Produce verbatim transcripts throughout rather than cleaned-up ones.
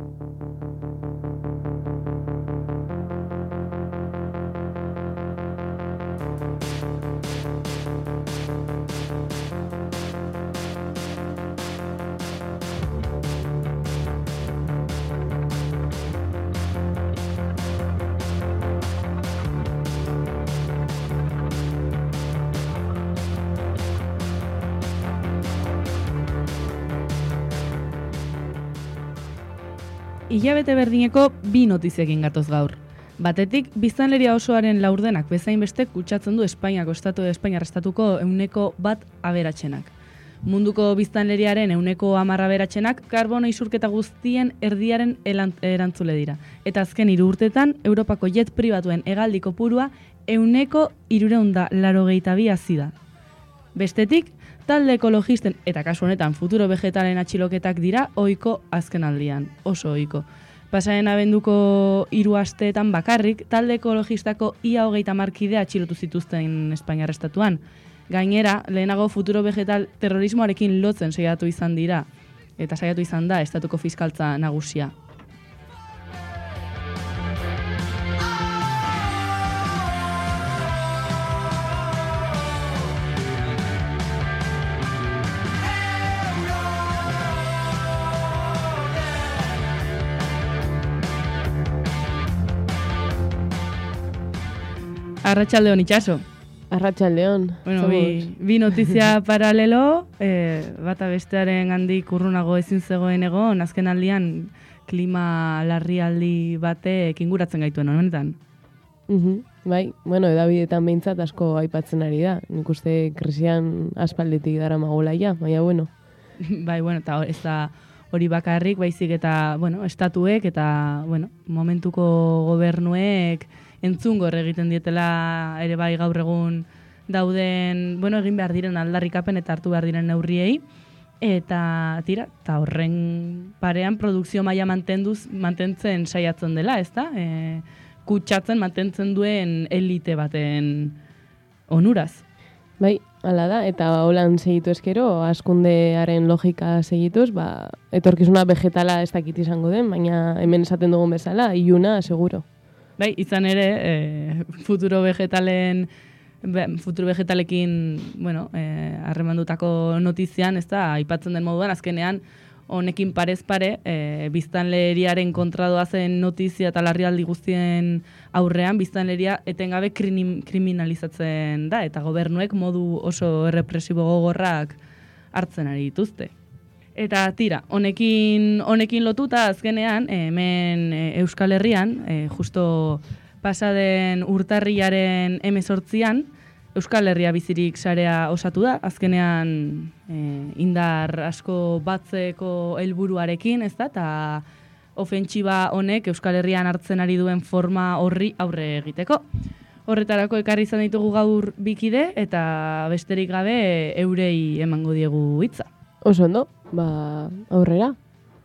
Hilabete berdineko bi notiziekin gatoz gaur. Batetik, biztanleria osoaren laurdenak bezain beste kutsatzen du Espainiako estatu Espainiar estatuko ehuneko bat aberatsenak. Munduko biztanleriaren ehuneko hamar aberatsenak karbono isurketa guztien erdiaren erantzule dira. Eta azken hiru urtetan, Europako jet pribatuen hegaldi kopurua ehuneko hirurehun eta laurogeita bi hazi da. Bestetik, talde ekologisten eta kasu honetan futuro vegetalen atxiloketak dira ohiko azkenaldian, oso ohiko. Pasaren abenduko hiru asteetan bakarrik, talde ekologistako ia hogeita hamar kide atxilotu zituzten Espainiar estatuan. Gainera, lehenago futuro vegetal terrorismoarekin lotzen saiatu izan dira, eta saiatu izan da estatuko fiskaltza nagusia. Arratsaldeon itxaso. Arratsaldeon. Bueno, bi, bi notizia paralelo, eh, bata bestearen handik urrunago ezin zegoen egon, azken aldian klima larrialdi batek inguratzen gaituen honetan. Uh-huh. Bai, bueno, edabidetan behintzat asko aipatzen ari da. Nik uste krisian aspalditik dara magola ja, baina bueno. Bai, bueno, eta ez da hori bakarrik, baizik eta, bueno, estatuek eta, bueno, momentuko gobernuek entzungor egiten dietela ere bai gaur egun dauden, bueno, egin behar diren aldarrikapen eta hartu behar diren neurriei, eta tira, eta horren parean produkzio maila mantenduz, mantentzen saiatzen dela, ezta? E, kutsatzen mantentzen duen elite baten onuraz. Bai, hala da, eta holan segitu eskero, askundearen logika segituz, ba, etorkizuna vegetala ez dakit izango den, baina hemen esaten dugun bezala, iluna, seguro. Bai, izan ere, e, futuro vegetalen, be, futuro vegetalekin, bueno, e, harremandutako notizian, ez da, aipatzen den moduan, azkenean, honekin parez pare, e, biztanleriaren kontra doazen notizia eta larrialdi guztien aurrean, biztanleria etengabe krimin, kriminalizatzen da, eta gobernuek modu oso errepresibo gogorrak hartzen ari dituzte. Eta tira, honekin honekin lotuta azkenean, hemen Euskal Herrian, e, justo pasaden urtarrilaren hemezortzian, Euskal Herria bizirik sarea osatu da, azkenean e, indar asko batzeko helburuarekin, ez da, eta ofentsiba honek Euskal Herrian hartzen ari duen forma horri aurre egiteko. Horretarako ekarri izan ditugu gaur bikide, eta besterik gabe eurei emango diegu hitza. Oso ondo, ba, aurrera.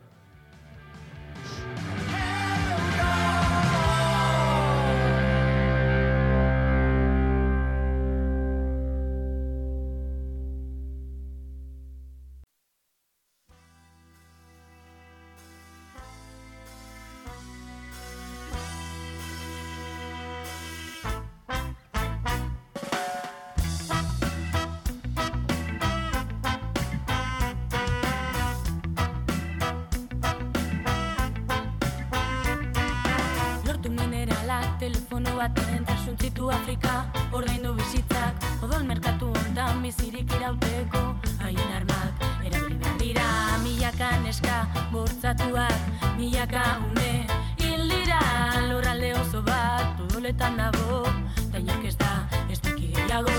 Telefono baten trasuntzitu Afrika, ordaindu bizitzak, odol merkatu ondan bizirik irauteko, haien armak erabili behar dira, milaka neska bortzatuak, milaka ume hil dira, lurralde oso bat, odoletan nago, dainak ez da, ez daki gehiago.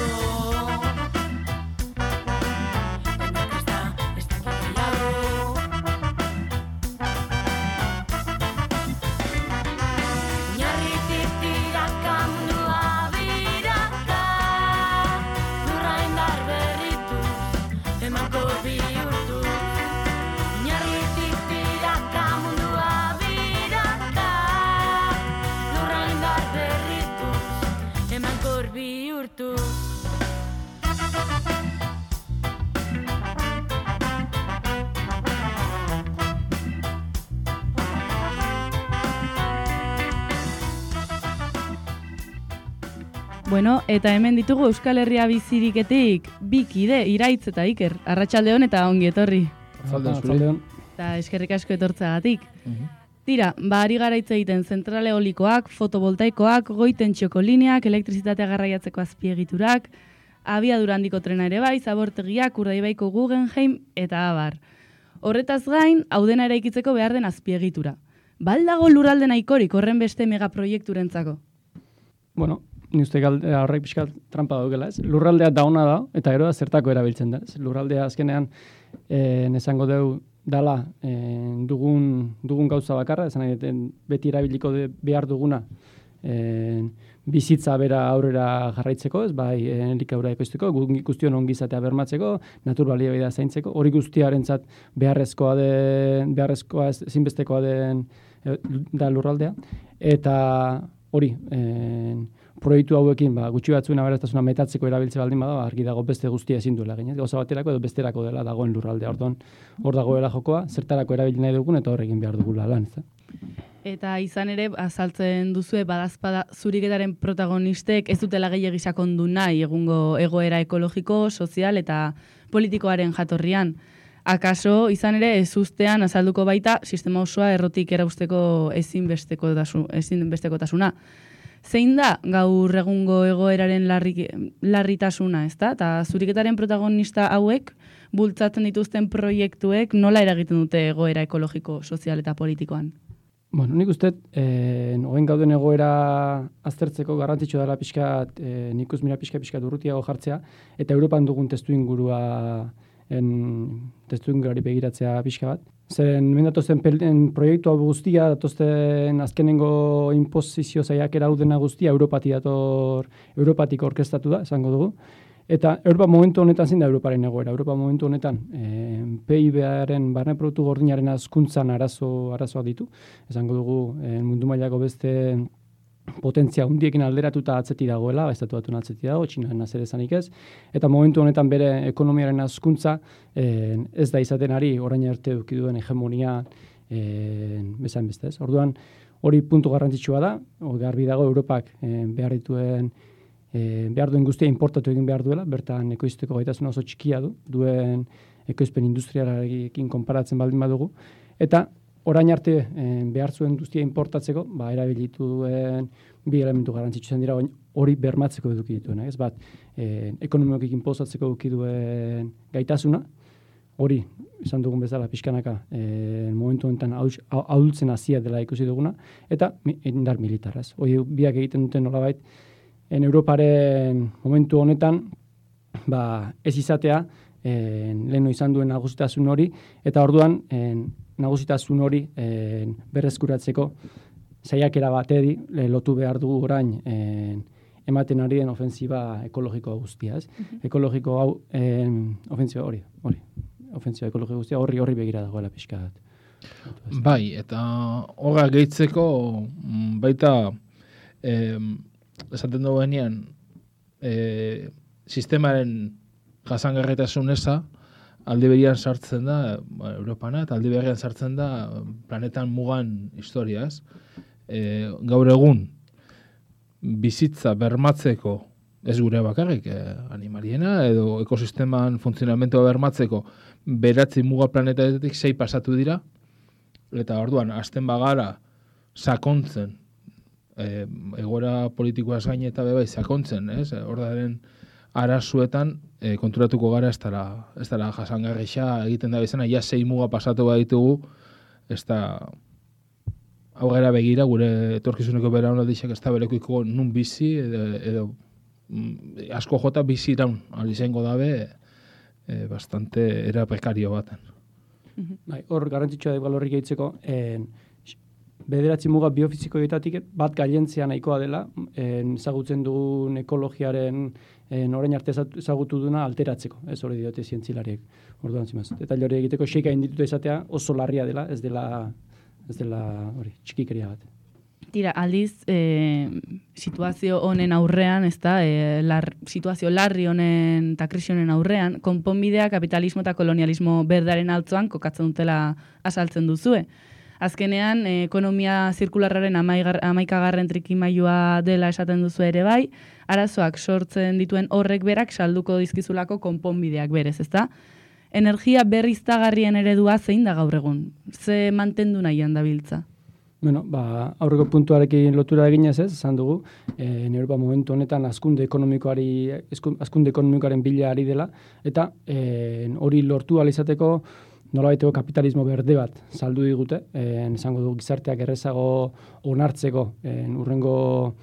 Bueno, eta hemen ditugu Euskal Herria biziriketik bi kide, Iraitz eta Iker. Arratsaldeon eta ongi etorri. Arratsaldeon. Eta eskerrik asko etortzagatik. Uh-huh. Tira, ba, ari gara hitz egiten zentral eolikoak, fotovoltaikoak, goitentxioko lineak, elektrizitatea garraiatzeko azpiegiturak, abiadura handiko trena ere bai, zabortegiak, Urdaibaiko Guggenheim eta abar. Horretaz gain, hau dena eraikitzeko behar den azpiegitura. Baldago lurralde nahikorik horren beste megaproiekturentzako? Bueno, ni uste horrek pixka trampa daukela, ez? Lurraldea dauna da, eta gero da zertako erabiltzen da, ez? Lurraldea azkenean, eh, esango deu, dala eh, dugun, dugun gauza bakarra, esan nahi, beti erabiliko de, behar duguna eh, bizitza bera aurrera jarraitzeko, ez bai, elikaura ekoizteko, guztion ongizatea bermatzeko, natur baliabidea zaintzeko, hori guztiarentzat beharrezkoa den, beharrezkoa ezinbestekoa den e, da lurraldea, eta hori, e, proiektu hauekin ba, gutxi batzuen aberastasuna metatzeko erabiltze baldin bada, argi dago beste guztia ezin duela egin, gauza baterako edo besterako dela dagoen lurraldea, orduan hor dagoela jokoa, zertarako erabili nahi dugun eta horrekin behar dugula lan, ez da? Eta izan ere, azaltzen duzue, badazpada zuriketaren protagonistek ez dutela gehiegi sakondu nahi egungo egoera ekologiko, sozial eta politikoaren jatorrian. Akaso, izan ere, ez ustean azalduko baita sistema osoa errotik erausteko ezinbestekotasuna. Zein da gaur egungo egoeraren larri, larritasuna, ezta? Eta zuriketaren protagonista hauek bultzatzen dituzten proiektuek nola eragiten dute egoera ekologiko, sozial eta politikoan? Bueno, nik uste, eh, ogen gauden egoera aztertzeko garrantzitsua dela pixkat, eh, nik uz mira pixka pixka urrutiago jartzea, eta Europan dugun testu ingurua, en, testu ingurari begiratzea pixka bat. Zeren, mendatozen proiektu hau guztia, datozten azkenengo imposizio zaiakera hau dena guztia, Europatik dator, Europatik orkestatu da, esango dugu. Eta Europa momentu honetan zein da Europaren egoera. Europa momentu honetan eh, P I B-aren barne produktu gordinaren hazkuntzan arazo arazoak ditu. Esango dugu eh, mundu mailako beste potentzia hundiekin alderatuta atzeti dagoela, estatu batuen atzeti dago, Txinaren zer esanik ez. Eta momentu honetan bere ekonomiaren hazkuntza eh, ez da izaten ari orain arte eduki duen hegemonia eh, bezain beste ez. Orduan hori puntu garrantzitsua da, garbi dago Europak eh, behar dituen E, behar duen guztia importatu egin behar duela, bertan ekoizteko gaitasuna oso txikia du, duen ekoizpen industrialarekin konparatzen baldin badugu. Eta orain arte e, behar zuen guztia importatzeko, ba, erabilitu duen bi elementu garrantzitsu zen dira hori bermatzeko eduki dituen. Ez bat, e, ekonomikoekin posatzeko eduki duen gaitasuna, hori, izan dugun bezala pixkanaka, e, momentu honetan ahultzen hasia dela ikusi duguna, eta indar militarraz. Hori biak egiten duten nolabait, en Europaren momentu honetan ba, ez izatea en, leheno izan duen nagusitasun hori, eta orduan en, nagusitasun hori en, berreskuratzeko saiakera bateri lotu behar dugu orain en, ematen ari den ofensiba ekologiko guztia. Ez? Uh-huh. Ekologiko hau, en, ofensiba hori, hori, ofensiba ekologiko guztia horri horri begira dagoela pixka bat. Bai, eta horra gehitzeko baita eh, esaten dugu benean, e, sistemaren jasangarritasun eza alde berian sartzen da, ba, Europana, eta alde berian sartzen da planetan mugan historiaz. E, gaur egun, bizitza bermatzeko, ez gure bakarrik, e, animaliena, edo ekosisteman funtzionamentoa bermatzeko, beratzi muga planetatik sei pasatu dira, eta orduan, azten bagara, sakontzen, E, egoera politikoaz gain eta bebai sakontzen, ez? Ordaren arazuetan e, konturatuko gara ez dara, ez dara jasangarrixa egiten da bezana, ja sei muga pasatu baditugu, ez da aurrera begira gure etorkizuneko belaunaldixak ez da berekoiko nun bizi edo, edo mm, asko jota bizi iraun alizengo dabe e, bastante era prekario baten. Bai, hor garrantzitsua da igual horrik gehitzeko, en bederatzi muga biofizikoetatik bat gailentzea nahikoa dela, ezagutzen dugun ekologiaren en, orain arte ezagutu duna alteratzeko, ez hori diote zientzilariek. Orduan zimaz. Eta hori egiteko xeika indituta izatea oso larria dela, ez dela ez dela hori txikikeria bat. Tira, aldiz, e, situazio honen aurrean, ez da, e, lar, situazio larri honen eta krisi honen aurrean, konponbidea kapitalismo eta kolonialismo berdaren altzoan kokatzen dutela azaltzen duzue. Azkenean, ekonomia zirkularraren amaikagarren trikimailua dela esaten duzu ere bai, arazoak sortzen dituen horrek berak salduko dizkizulako konponbideak berez, ezta? Energia berriztagarrien eredua zein da gaur egun? Ze mantendu nahian dabiltza? Bueno, ba, aurreko puntuarekin lotura eginez ez, esan dugu, e, Europa momentu honetan azkunde ekonomikoari, azkunde ekonomikoaren bila ari dela, eta e, hori lortu ahal izateko nolabaiteko kapitalismo berde bat saldu digute, e, esango du gizarteak errezago onartzeko, e, urrengo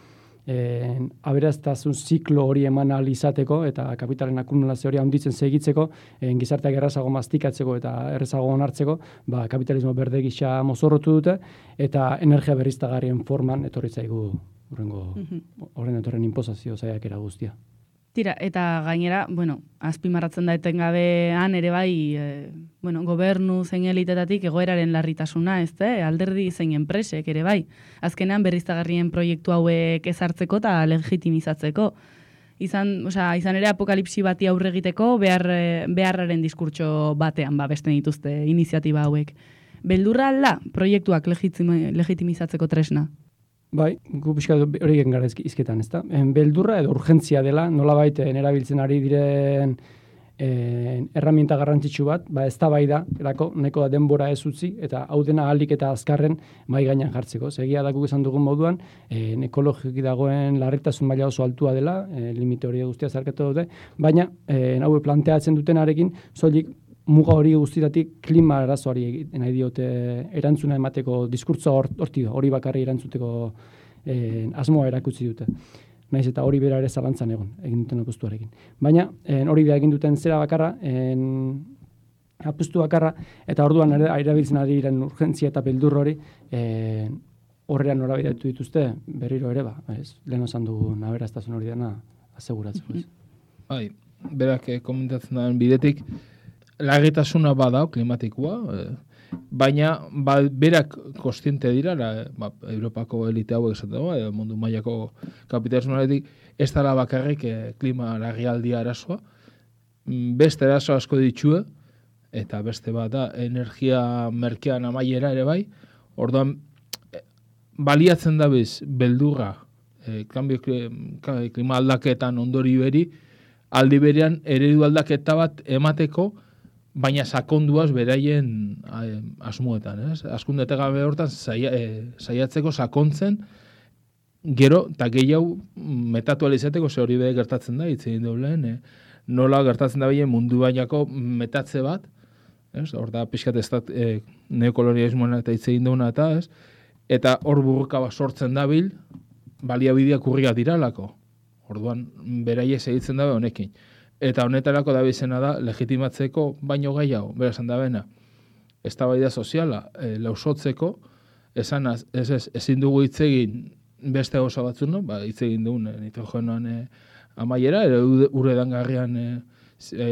e, aberaztasun ziklo hori eman ahal izateko, eta kapitalen akumulazio hori handitzen segitzeko, e, gizarteak errezago mastikatzeko eta errezago onartzeko, ba, kapitalismo berde gisa mozorrotu dute, eta energia berriztagarrien forman etorri zaigu urrengo horren etorren inposazio saiakera guztia. Tira, eta gainera, bueno, azpimarratzen da etengabean ere bai, e, bueno, gobernu zein elitetatik egoeraren larritasuna, ez da, alderdi zein enpresek ere bai. Azkenean berriztagarrien proiektu hauek ezartzeko eta legitimizatzeko. Izan, osea, izan ere apokalipsi bati aurre egiteko behar, beharraren diskurtso batean ba beste dituzte iniziatiba hauek. Beldurra alda proiektuak legitimizatzeko tresna? Bai, gu pixka hori egin gara izketan, ezta? Beldurra edo urgentzia dela, nolabait erabiltzen ari diren eh, erraminta garrantzitsu bat, ba ez da bai da, erako neko da denbora ez utzi, eta hau dena ahalik eta azkarren mai gainean jartzeko. Segia da guk esan dugun moduan, eh, ekologikoki dagoen larritasun maila oso altua dela, eh, limite hori guztia zarkatu dute, baina eh, hau planteatzen dutenarekin, soilik muga hori guztitatik klima arazoari nahi diote erantzuna emateko diskurtso horti hori bakarri erantzuteko eh, asmoa erakutsi dute. Naiz eta hori bera ere zalantzan egon, egin duten apustuarekin. Baina eh, hori da egin duten zera bakarra, en, apustu bakarra, eta orduan erabiltzen ari diren urgentzia eta beldur hori eh, horrean norabidatu dituzte berriro ere ba, ez? Lehen osan dugun aberaztasun hori dena aseguratzeko. Bai, berak eh, komentatzen duen bidetik, larritasuna badao klimatikoa, eh, baina ba, berak kostiente dira, la, ba, Europako elite hauek esateko, eh, mundu mailako kapitalismoaretik, ez dela bakarrik eh, klima larrialdia arazoa, beste arazo asko ditue, eta beste bat da, energia merkean amaiera ere bai, orduan, eh, baliatzen da bez, beldurra, eh, kambio klima aldaketan ondori beri, aldi berean eredu aldaketa bat emateko, baina sakonduaz beraien eh, asmoetan, ez? Azkundete gabe hortan saia, eh, saiatzeko sakontzen, gero, eta gehiago metatu alizateko, ze hori be gertatzen da, hitz egin dugu lehen, eh? Nola gertatzen da behien mundu bainako metatze bat, ez? Hor da, pixkat ez da eh, neokolonialismoan eta hitz egin duguna eta, ez? Eta hor burruka bat sortzen dabil, baliabideak urriak diralako. Orduan, beraiek segitzen dabe honekin. Eta honetarako da bizena da, legitimatzeko baino gehiago, berazan da bena, eztabaida soziala, e, lausotzeko, esan az, ez ez, ezin dugu hitz egin beste gauza batzuk, no? Ba, hitz egin dugun e, nitrogenoan e, amaiera, ere uredangarrian e, e,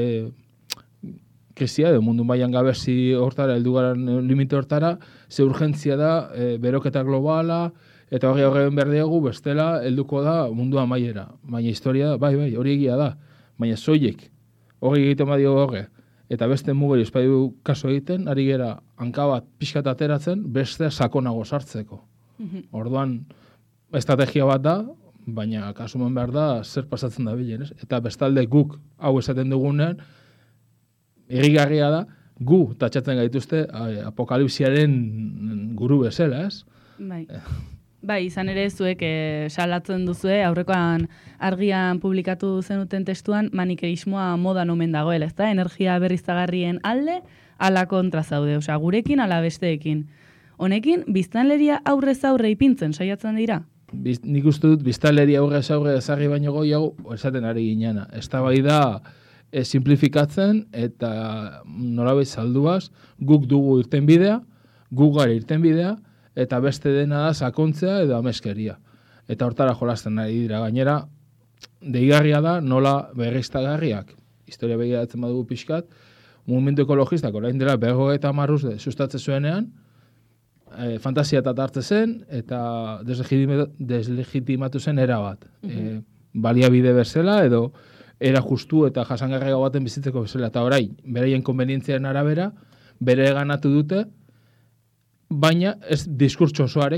krisia, edo mundu mailan gabezi hortara, heldu garan limite hortara, ze urgentzia da, e, beroketa globala, eta hori horren behar diegu, bestela, helduko da mundu amaiera. Baina historia da, bai, bai, hori egia da. Baina soilik, hori egiten badio horre, eta beste mugeri espaidu kaso egiten, ari gera hanka bat pixkat ateratzen, beste sakonago sartzeko. Orduan, estrategia bat da, baina kasuman behar da, zer pasatzen da bilen, ez? Eta bestalde guk hau esaten dugunean, irrigarria da, gu tatxatzen gaituzte apokalipsiaren guru bezala, ez? Bai. Bai, izan ere zuek e, salatzen duzue, aurrekoan argian publikatu zenuten testuan, manikerismoa modan omen dagoela, ezta? Energia berriztagarrien alde, ala kontra zaude, osea, gurekin ala besteekin. Honekin, biztanleria aurrez aurre ipintzen saiatzen dira? Biz, nik uste dut, biztanleria aurrez aurre ezarri baino goiago, esaten ari ginana. Ez da bai da, e, simplifikatzen, eta nolabait salduaz, guk dugu irten bidea, guk gara irten bidea, eta beste dena da sakontzea edo ameskeria. Eta hortara jolasten ari dira. Gainera, deigarria da nola berriztagarriak. Historia begiratzen badugu pixkat, mugimendu ekologistak orain dela berrogeita hamar urte sustatzen zuenean, e, fantasia eta hartze zen, eta deslegitimatu zen era bat. E, baliabide bezala, edo era justu eta jasangarriago baten bizitzeko bezala. Eta orain, beraien konbenientziaren arabera, bere ganatu dute, baina ez diskurtso osoarekin.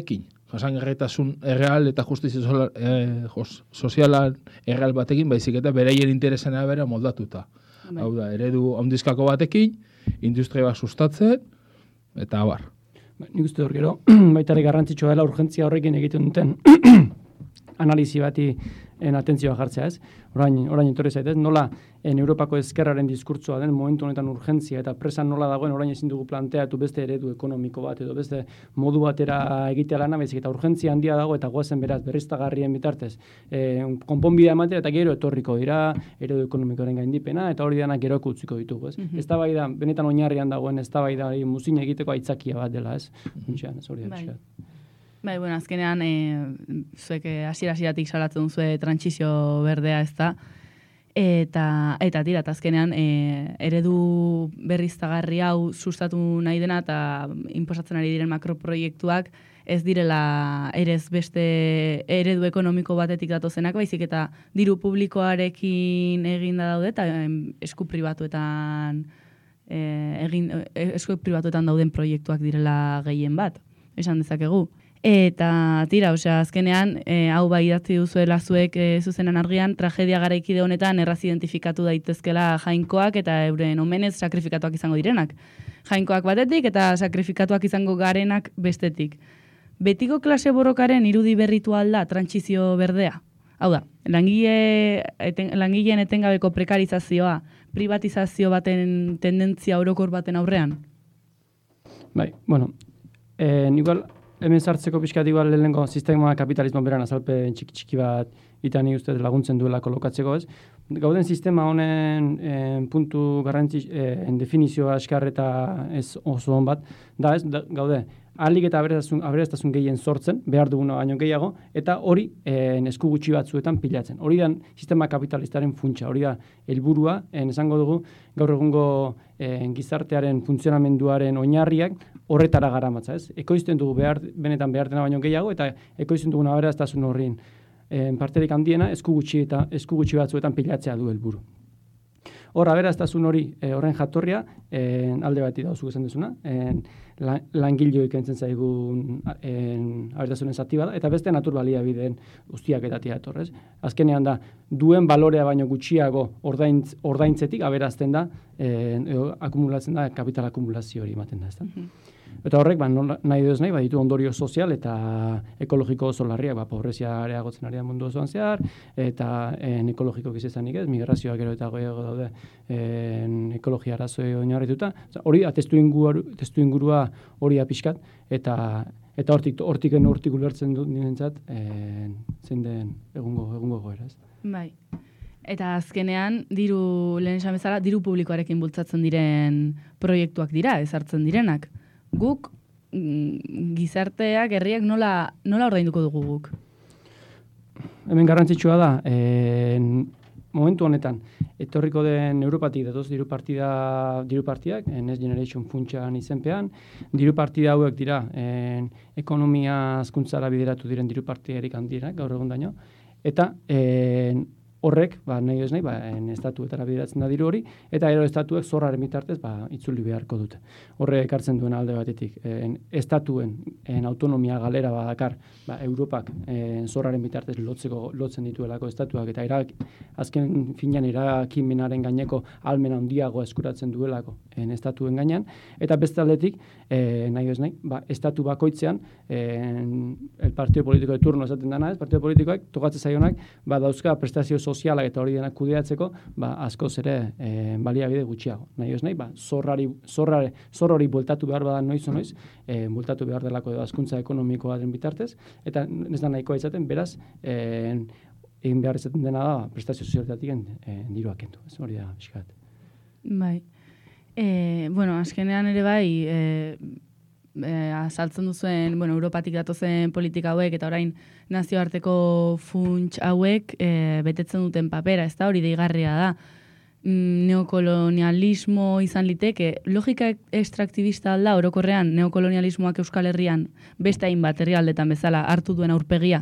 jasangarritasun erreal eta justizia sola- eh, jos- sozialan erreal batekin, baizik eta beraien interesena bera moldatuta. Bai. Hau da, eredu ondizkako batekin, industria bat sustatzen, eta abar. Ba, nik uste dut gero, baita ere garrantzitsua dela urgentzia horrekin egiten duten analizi bati en atentzioa jartzea, ez? Orain, orain etorri zaitez, nola en Europako ezkerraren diskurtsoa den momentu honetan urgentzia eta presa nola dagoen orain ezin dugu planteatu beste eredu ekonomiko bat edo beste modu batera egitea lana, baizik eta urgentzia handia dago eta goazen beraz berriztagarrien bitartez e, konponbidea ematea eta gero etorriko dira eredu ekonomikoaren gaindipena eta hori denak geroko utziko ditugu, ez? Mhm. Eztabaida benetan oinarrian dagoen eztabaidari muzin egiteko aitzakia bat dela, ez? Funtsean, ez hori da Bai. pixka bat. Bai, bueno, azkenean, e, zuek eh, hasiera-hasieratik salatzen duzue trantsizio berdea, ez da? Eta, eta tira, eta azkenean, e, eredu berriztagarri hau sustatu nahi dena eta inposatzen ari diren makroproiektuak ez direla erez beste eredu ekonomiko batetik datozenak, baizik eta diru publikoarekin eginda daude eta em, esku pribatuetan e, egin, e, esku pribatuetan dauden proiektuak direla gehien bat, esan dezakegu. Eta tira, osea, azkenean, e, hau bai idatzi duzuela zuek e, zuzenan argian, tragedia garaikide honetan erraz identifikatu daitezkela jainkoak eta euren omenez sakrifikatuak izango direnak. Jainkoak batetik eta sakrifikatuak izango garenak bestetik. Betiko klase borrokaren irudi berritu alda trantsizio berdea? Hau da, langile, eten, langileen etengabeko prekarizazioa, privatizazio baten tendentzia orokor baten aurrean? Bai, bueno, eh, igual hemen sartzeko pixkat igual lehenengo sistema kapitalismo beran azalpen txiki txiki bat eta ni ustez laguntzen duela kolokatzeko, ez? Gauden sistema honen eh, puntu garrantzi eh, en definizioa askar eta ez oso on bat da, ez? Da, gaude ahalik eta aberastun aberastun gehien sortzen, behar duguna baino gehiago eta hori eh, esku gutxi batzuetan pilatzen. Hori da sistema kapitalistaren funtsa, hori da helburua, en esango dugu gaur egungo eh, gizartearen funtzionamenduaren oinarriak horretara garamatza, ez? Ekoizten dugu behar, benetan behar dena baino gehiago eta ekoizten duguna aberastasuna horrin eh, parterik handiena esku gutxi eta esku gutxi batzuetan pilatzea du helburu. Hor aberastasun hori e, horren jatorria e, alde bati da zuk esan duzuna, e, la, langileoik entzen zaigun e, aberastasunen zati bada eta beste natur baliabideen guztiak etatia datorrez. Azkenean da duen balorea baino gutxiago ordaintz, ordaintzetik aberazten da e, edo, akumulatzen da kapital akumulazio hori ematen da, ezta? Mm-hmm. Eta horrek, ba, nola, nahi duz nahi, baditu ondorio sozial eta ekologiko oso larriak, ba, pobrezia areagotzen ari da mundu osoan zehar, eta en, ekologiko gizezanik ez, migrazioak gero eta goiago daude en, ekologia arazoi oinarrituta. Hori da, testu, inguru, testu ingurua hori da pixkat, eta eta hortik, hortik hortik ulertzen dut ninentzat, zein den egungo, egungo goera, ez? Bai. Eta azkenean, diru, lehen esan bezala, diru publikoarekin bultzatzen diren proiektuak dira, ezartzen direnak. Guk, gizarteak, herriak nola, nola ordainduko dugu guk? Hemen garrantzitsua da, e, momentu honetan, etorriko den Europatik datoz diru partida, diru partidak, Next Generation funtsan izenpean, diru partida hauek dira, en, ekonomia hazkuntzara bideratu diren diru partidarik handienak, gaur egun daño, eta en, horrek, ba, nahi ez nahi, ba, en estatuetara bideratzen da diru hori, eta ero estatuek zorraren bitartez ba, itzuli beharko dute. Horre ekartzen duen alde batetik. En, estatuen en autonomia galera badakar, ba, Europak en, zorraren bitartez lotzeko, lotzen dituelako estatuak, eta irak, azken finean irakimenaren gaineko almen handiago eskuratzen duelako en, estatuen gainean, eta beste aldetik, eh, nahi ez nahi, ba, estatu bakoitzean, en, el partido politiko de turno esaten dana ez, partido politikoak tokatzen zaionak, ba, dauzka prestazio sozialak eta hori denak kudeatzeko, ba, askoz ere e, baliabide gutxiago. Nahi ez nahi, ba, zorrari, zorrari, zor hori bueltatu behar bada noiz o noiz, e, bueltatu behar delako edo hazkuntza ekonomikoaren bitartez, eta ez da nahikoa izaten, beraz, e, egin behar izaten dena da, prestazio sozialetatik e, diruak kendu. Ez hori da, pixkat. Bai. E, bueno, azkenean ere bai, e, E, azaltzen duzuen, bueno, Europatik datozen politika hauek eta orain nazioarteko funts hauek e, betetzen duten papera, ez da hori deigarria da. Neokolonialismo izan liteke, logika extraktibista alda orokorrean neokolonialismoak Euskal Herrian beste hainbat herrialdetan bezala hartu duen aurpegia?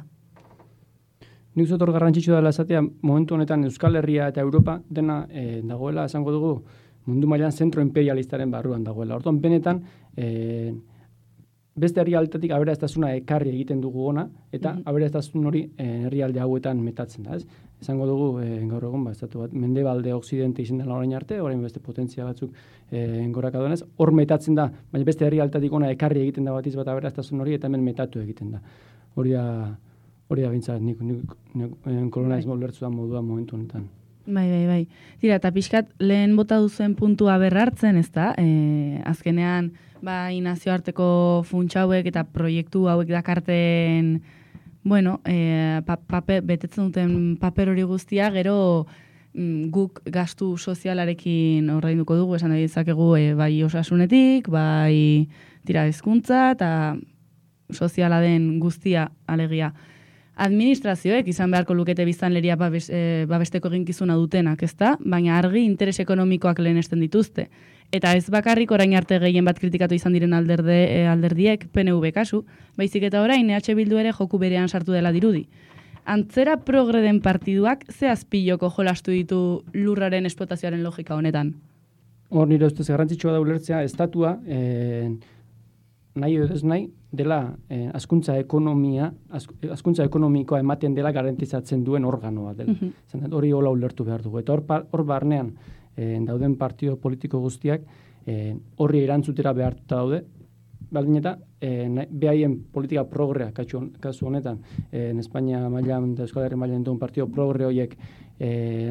Nik zotor garrantzitsu dela esatea, momentu honetan Euskal Herria eta Europa dena e, dagoela, esango dugu, mundu mailan zentro imperialistaren barruan dagoela. Orduan, benetan, e, beste herrialdetik aberastasuna ekarri egiten dugu ona, eta mm -hmm. aberastasun hori herrialde hauetan metatzen da, ez? Esango dugu, e, gaur egun, ba, estatu bat, mendebalde oksidente izan dela orain arte, orain beste potentzia batzuk e, goraka duenez, hor metatzen da, baina beste herrialdetik ona ekarri egiten da batiz bat aberastasun hori, eta hemen metatu egiten da. Hori da, hori da bintzat, nik, nik, nik, nik kolonialismo ulertzu da modua momentu honetan. Bai, bai, bai. Tira, eta pixkat lehen bota duzen puntua berrartzen, ez da? E, azkenean, bai, nazioarteko funtsa hauek eta proiektu hauek dakarten, bueno, e, pa, paper, betetzen duten paper hori guztia, gero mm, guk gastu sozialarekin ordainduko dugu, esan da dezakegu e, bai osasunetik, bai tira hezkuntza eta soziala den guztia alegia. Administrazioek izan beharko lukete biztanleria babes, e, babesteko eginkizuna dutenak, ezta? Baina argi interes ekonomikoak lehenesten dituzte. Eta ez bakarrik orain arte gehien bat kritikatu izan diren alderde, e, alderdiek P N V kasu, baizik eta orain E H Bildu ere joku berean sartu dela dirudi. Antzera progre den partiduak ze azpiloko jolastu ditu lurraren esplotazioaren logika honetan? Hor nire ustez garrantzitsua da ulertzea, estatua, eh, nahi edo ez nahi, dela eh, hazkuntza ekonomia, hazkuntza ekonomikoa ematen dela garantizatzen duen organoa dela. Mm -hmm. Hori hola ulertu behar dugu. Eta hor, hor barnean eh, dauden partido politiko guztiak eh, horri erantzutera behartuta daude, baldin eta eh, behaien politika progrea kasu honetan, eh, en Espainia mailan eta Euskal Herri mailan duen partido progre horiek eh,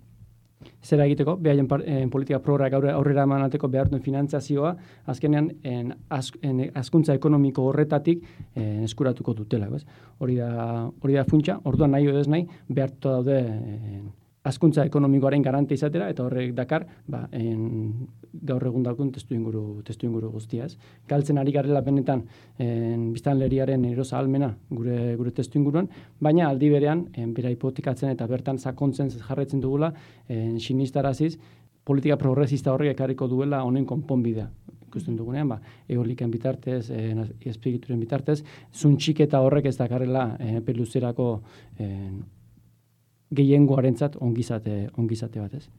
zera egiteko, behaien eh, politika progreak aurrera emanateko behar duen finantzazioa, azkenean en, az, en, azkuntza ekonomiko horretatik en, eskuratuko dutela. Ez? Hori da, hori da funtsa, orduan nahi edo ez nahi, behartu daude en, azkuntza ekonomikoaren garante izatera, eta horrek dakar, ba, en, gaur egun daukun testu inguru, testu inguru guztiaz. Galtzen ari garela benetan en, biztanleriaren erosa almena gure, gure testu inguruan, baina aldi berean, en, bera hipotekatzen eta bertan sakontzen jarretzen dugula, en, sinistaraziz, politika progresista horrek ekarriko duela honen konponbidea. Ikusten dugunean, ba, eoliken bitartez, e, azpiegituren bitartez, zuntxiketa horrek ez dakarrela e, peluzerako e, gehiengoarentzat ongizate, ongizate bat ez.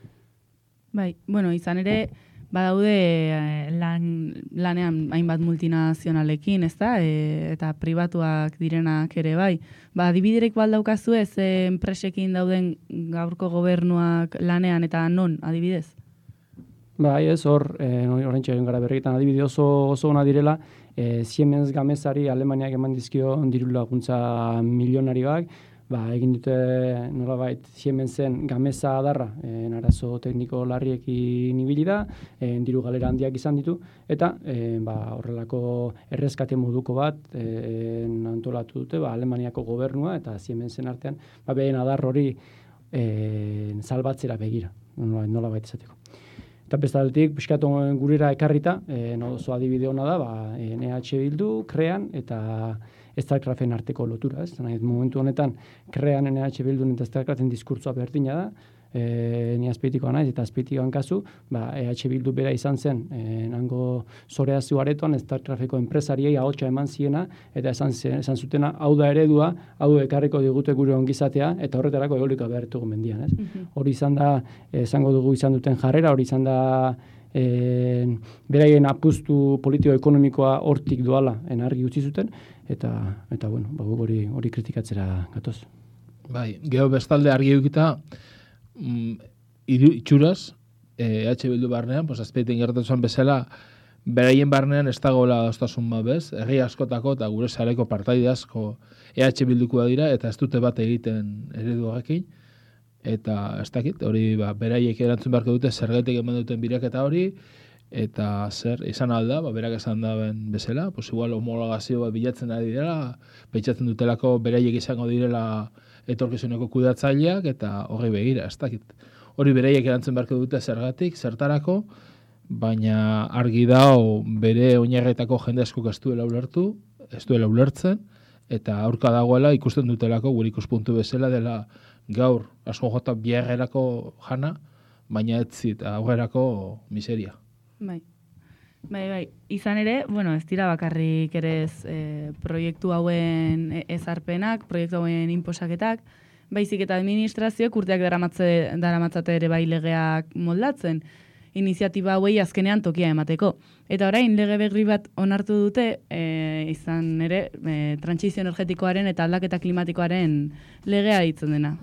Bai, bueno, izan ere, badaude lan, lanean hainbat multinazionalekin, ez da? E, eta pribatuak direnak ere bai. Ba, adibiderek baldaukazu ez e, enpresekin dauden gaurko gobernuak lanean eta non, adibidez? Bai, ez, hor, e, orentxe egin gara berregetan adibide oso, oso ona direla, e, Siemens Gamesari Alemaniak eman dizkio diru laguntza milionarioak, ba, egin dute nolabait Siemensen Gamesa adarra, e, arazo tekniko larriekin ibili da, e, diru galera handiak izan ditu, eta e, ba, horrelako erreskate moduko bat e, antolatu dute ba, Alemaniako gobernua eta Siemensen artean, ba, behen adar hori e, salbatzera begira, nolabait, nolabait izateko. Eta bestaldetik, pixkatu gurera ekarrita, e, no, oso adibide hona da, ba, E H Bildu, Krean eta Starcraften arteko lotura, ez? Nahi, momentu honetan, Krean E H Bildun eta Starcraften diskurtsoa berdina da, e, ni azpeitikoa naiz, eta azpeitikoan kasu, ba, E H Bildu bera izan zen, e, nango zoreazio aretoan, Starcrafteko enpresariei ahotsa eman ziena, eta esan, esan zutena, hau da eredua, hau ekarriko digute gure ongizatea, eta horretarako eolikoa behartugu mendian, ez? Mm-hmm. Hori izan da, esango dugu izan duten jarrera, hori izan da, E, beraien apustu politiko-ekonomikoa hortik doala enargi utzi zuten, eta, eta bueno, ba, hori, hori kritikatzera gatoz. Bai, geho bestalde argi eukita, mm, itxuraz, E H Bildu barnean, pues, azpeiten gertatzen bezala, beraien barnean ez dagoela adostasun bat bez, herri askotako eta gure sareko partaide asko E H Bildukoa dira, eta ez dute bat egiten eredu horrekin. Eta ez dakit, hori ba, beraiek erantzun beharko dute zergatik eman duten biraketa hori, eta zer, izan alda, ba, berak esan daben bezala, pues igual homologazio bat bilatzen ari dira, pentsatzen dutelako beraiek izango direla etorkizuneko kudeatzaileak, eta hori begira, ez dakit. Hori beraiek erantzun beharko dute zergatik, zertarako, baina argi dao bere oinarretako jende askok ez duela ulertu, ez duela ulertzen, eta aurka dagoela ikusten dutelako gure ikuspuntu bezala dela gaur asko jota biarrerako jana, baina etzi eta aurrerako miseria. Bai. Bai, bai. Izan ere, bueno, ez dira bakarrik ere ez e, proiektu hauen ezarpenak, proiektu hauen inposaketak, baizik eta administrazioek urteak daramatzate ere bai legeak moldatzen. iniziatiba hauei azkenean tokia emateko. Eta orain lege berri bat onartu dute, e, izan ere, e, trantsizio energetikoaren eta aldaketa klimatikoaren legea ditzen dena.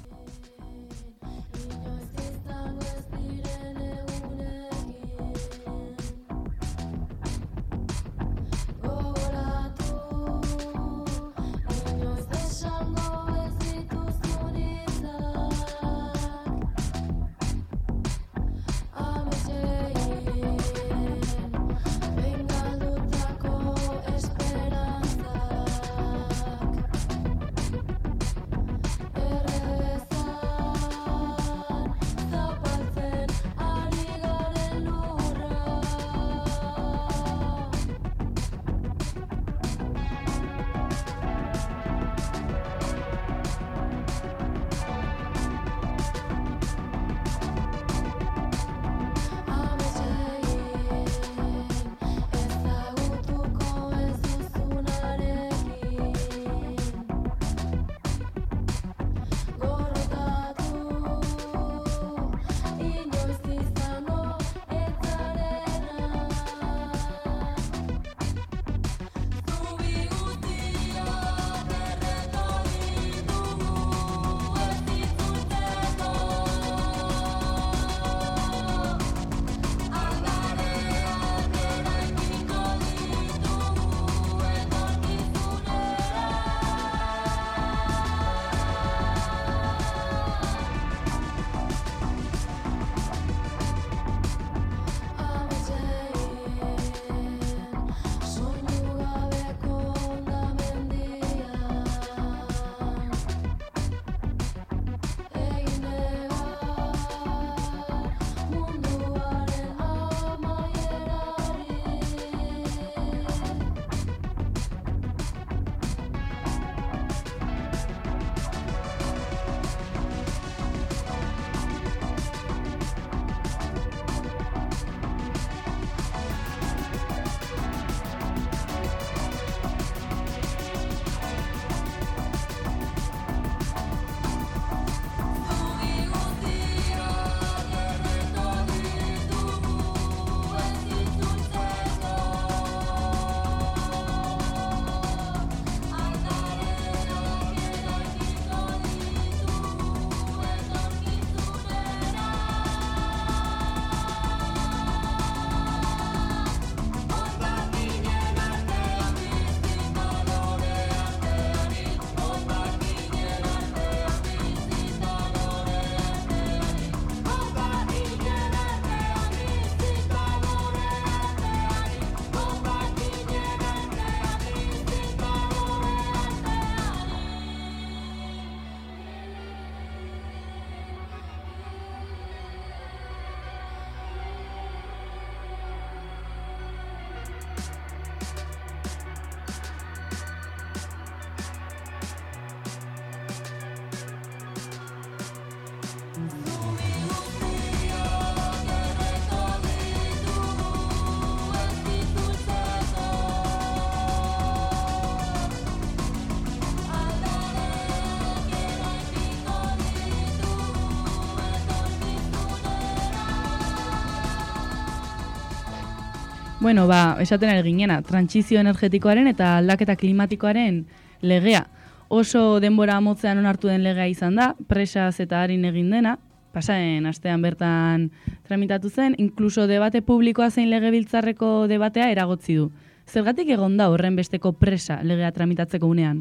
Bueno, ba, esaten ari ginena, trantsizio energetikoaren eta aldaketa klimatikoaren legea. Oso denbora motzean onartu den legea izan da, presaz eta harin egin dena, pasaren astean bertan tramitatu zen, inkluso debate publikoa zein legebiltzarreko debatea eragotzi du. Zergatik egon da horren besteko presa legea tramitatzeko unean?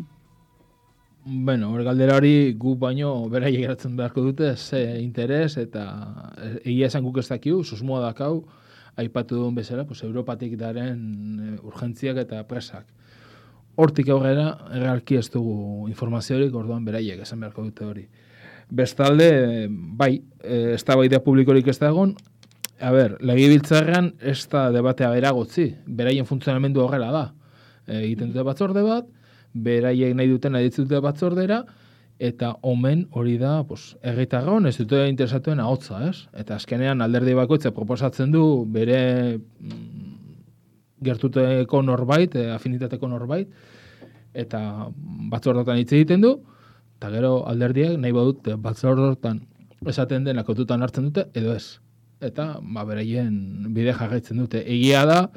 Bueno, hor galdera hori gu baino beraiek geratzen beharko dute, ze interes eta egia esan guk ez dakiu, susmoa dakau, aipatu duen bezala, pues, Europatik daren urgentziak eta presak. Hortik aurrera, errealki ez dugu informaziorik, orduan beraiek esan beharko dute hori. Bestalde, bai, ez da baidea publikorik ez da egon, a ber, legebiltzarrean ez da debatea eragotzi, beraien funtzionamendu horrela da. E, egiten dute batzorde bat, beraiek nahi duten nahi dute batzordera, eta omen hori da, pues, herritarron ez dute interesatuen ahotza, ez? Eta azkenean alderdi bakoitza proposatzen du bere mm, gertuteko norbait, afinitateko norbait, eta batzordotan hitz egiten du, eta gero alderdiak nahi badut batzordotan esaten dena kontutan hartzen dute, edo ez. eta ba, beraien bide jarraitzen dute. Egia da,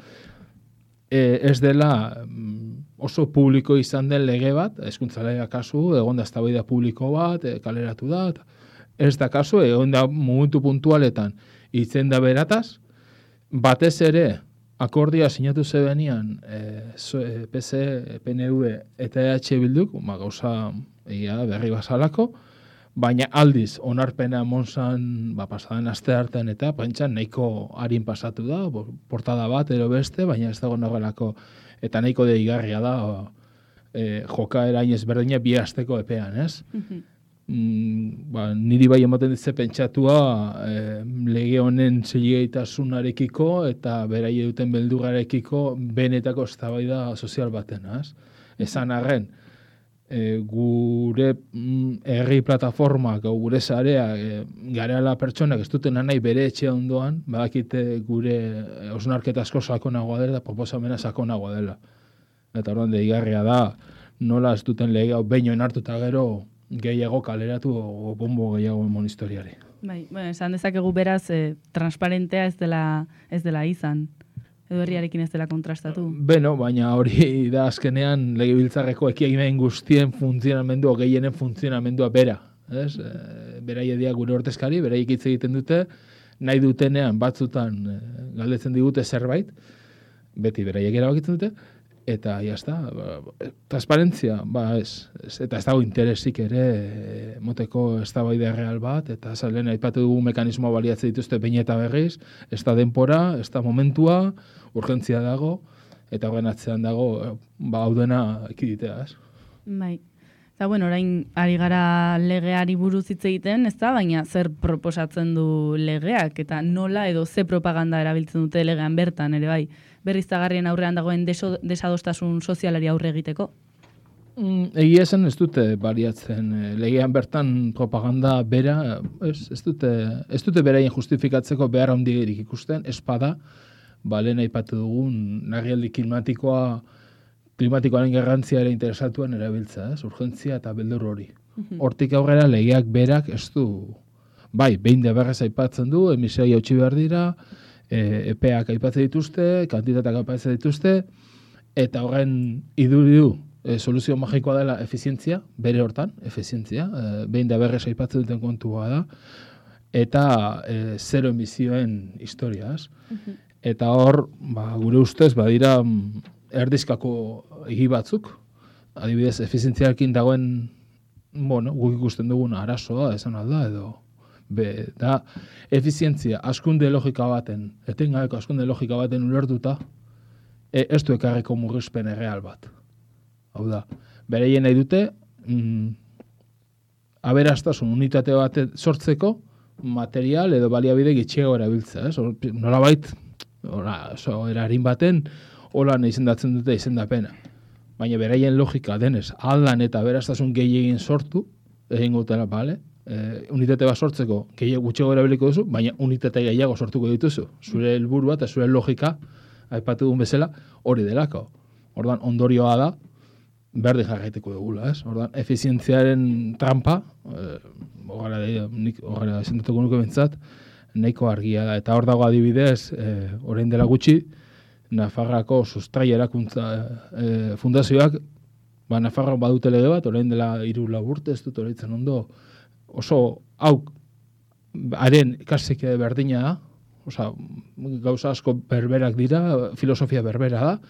e, ez dela oso publiko izan den lege bat, hezkuntza legea kasu, egon da eztabaida publiko bat, e, kaleratu da, eta ez da kasu, egon da momentu puntualetan hitzen da berataz, batez ere, akordia sinatu zebenian e, so, e, P S, P N V eta E H Bilduk, ma, gauza egia berri bazalako, baina aldiz onarpena monzan ba, pasadan aste hartan eta pentsan nahiko harin pasatu da, portada bat edo beste, baina ez dago nagoelako eta nahiko deigarria da e, joka erain ezberdina bi asteko epean, ez? Mm-hmm. Mm, ba, niri bai ematen ditze pentsatua e, lege honen zilegaitasunarekiko eta beraie duten beldurrarekiko benetako eztabaida sozial baten, ez? Esan arren, E, gure mm, herri plataformak o gure sarea e, garela pertsonak ez duten nahi bere etxe ondoan, badakite gure hausnarketa asko sakonagoa dela, proposamena sakonagoa dela. Eta orduan deigarria da, nola ez duten lege hau behin onartuta gero gehiago kaleratu o bombo gehiago emon historiari. Bai, bueno, esan dezakegu beraz, eh, transparentea ez dela, ez dela izan. Edo herriarekin ez dela kontrastatu. Beno, baina hori da azkenean legebiltzarreko ekimen guztien funtzionamendua, gehienen funtzionamendua bera. Ez? E, beraie dia gure ordezkari, beraiek hitz egiten dute, nahi dutenean batzutan e, galdetzen digute zerbait, beti beraiek erabakitzen dute, eta jazta, ba, transparentzia, ba ez, ez, eta ez dago interesik ere e, moteko eztabaida real bat, eta zalen aipatu dugu mekanismoa baliatzen dituzte behin eta berriz, ez da denpora, ez da momentua, urgentzia dago, eta horren atzean dago, ba, hau dena ekiditea, ez? Bai. Eta, bueno, orain ari gara legeari buruz hitz egiten, ez da, baina zer proposatzen du legeak, eta nola edo ze propaganda erabiltzen dute legean bertan, ere bai, berriztagarrien aurrean dagoen deso, desadostasun sozialari aurre egiteko? Mm, egia esan ez dute baliatzen, legean bertan propaganda bera, ez, ez dute, ez dute beraien justifikatzeko behar handirik ikusten, espada, ba, lehen aipatu dugun, narrialdi klimatikoa, klimatikoaren garrantzia ere interesatuan erabiltza, ez? Urgentzia eta beldur hori. Hortik aurrera legeak berak ez du, bai, behin da berrez aipatzen du, emisioa jautsi behar dira, e, epeak aipatzen dituzte, kantitateak aipatzen dituzte, eta horren iduri du, e, soluzio magikoa dela efizientzia, bere hortan, efizientzia, e, behin da berrez aipatzen duten kontua da, eta e, zero emisioen historiaz. Eta hor, ba, gure ustez, badira erdizkako egi batzuk, adibidez, efizientziarekin dagoen, bueno, guk ikusten dugun arazoa, esan alda, edo, be, da, efizientzia, askunde logika baten, etengabeko askunde logika baten ulertuta, e, ez du ekarriko murrizpen erreal bat. Hau da, bereien nahi dute, mm, aberastasun unitate bat sortzeko, material edo baliabide gitxiago erabiltza, ez? Nolabait, ora, so, erarin baten, holan izendatzen dute izendapena. Baina beraien logika denez, aldan eta aberastasun gehiagin sortu, egin gutela, bale? E, unitate bat sortzeko gehiago gutxiago erabiliko duzu, baina unitate gehiago sortuko dituzu. Zure helburua eta zure logika, aipatu duen bezala, hori delako. Ordan ondorioa da, berdin jarraiteko dugula, ez? Ordan efizientziaren trampa, e, horrela izendatuko nuke bentsat, nahiko argia da. Eta hor dago adibidez, e, orain dela gutxi, Nafarrako sustrai erakuntza e, fundazioak, ba, Nafarro badute lege bat, orain dela hiru lau urte, ez dut horretzen ondo, oso hau haren ikasike berdina da, osea, gauza asko berberak dira, filosofia berbera da.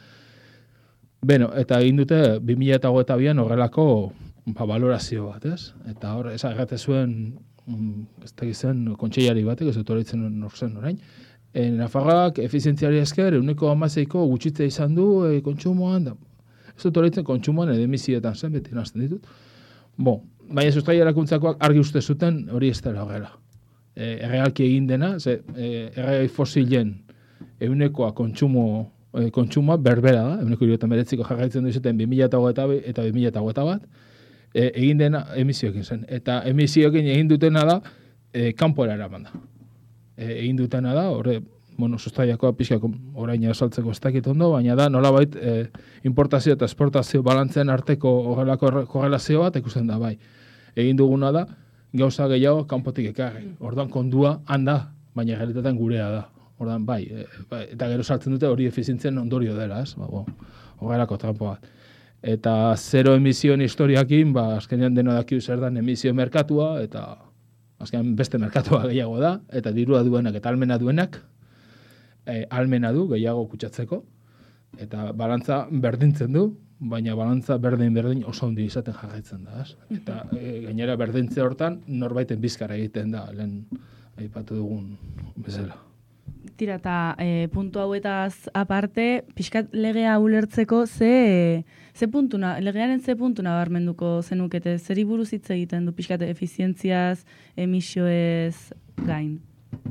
Beno, eta egin dute bi mila hogeita bian horrelako ba, valorazio bat, ez? Eta hor, ez agate zuen, ez da gizien, kontseilari batek, ez dut horretzen norzen orain, E, Nafarroak efizientziari esker, euneko hamaseiko gutxitzea izan du e, kontsumoan, da, ez dut horretzen kontsumoan edo emisietan zen, beti nazten ditut. Bo, baina sustrai erakuntzakoak argi uste zuten hori ez dela horrela. E, errealki egin dena, ze e, erregai fosilen eunekoa kontsumo, e, kontsumoa berbera da, euneko hirurogeita hemeretziko jarraitzen duzuten bi mila hogeita bi eta bi mila hogeita bat, e, egin dena emisioekin zen. Eta emisioekin egin dutena da, e, kanpora eraman da. Egin dutena da, horre, bueno, sustraiakoa pixkako orain asaltzeko ez dakit ondo, baina da, nolabait, e, importazio eta esportazio balantzen arteko horrelako korrelazio bat ikusten da, bai. Egin duguna da, gauza gehiago kanpotik ekarri. Orduan kondua handa baina realitatean gurea da. Ordan bai, e, bai, eta gero sartzen dute hori efizientzien ondorio dela, ez? Ba, bo, horrelako trampo bat. Eta zero emisioen historiakin, ba, azkenean deno dakiu zer dan emisio merkatua, eta azkenean beste merkatua gehiago da, eta dirua duenak eta almena duenak, e, almena du gehiago kutsatzeko, eta balantza berdintzen du, baina balantza berdin-berdin oso handi izaten jarraitzen da, ez? Eta e, gainera berdintze hortan norbaiten bizkara egiten da, lehen aipatu dugun bezala. Tira, eta e, puntu hauetaz aparte, pixkat legea ulertzeko ze, ze puntuna, legearen ze puntuna barmenduko zenukete, zeri buruz hitz egiten du pixkat efizientziaz, emisioez gain?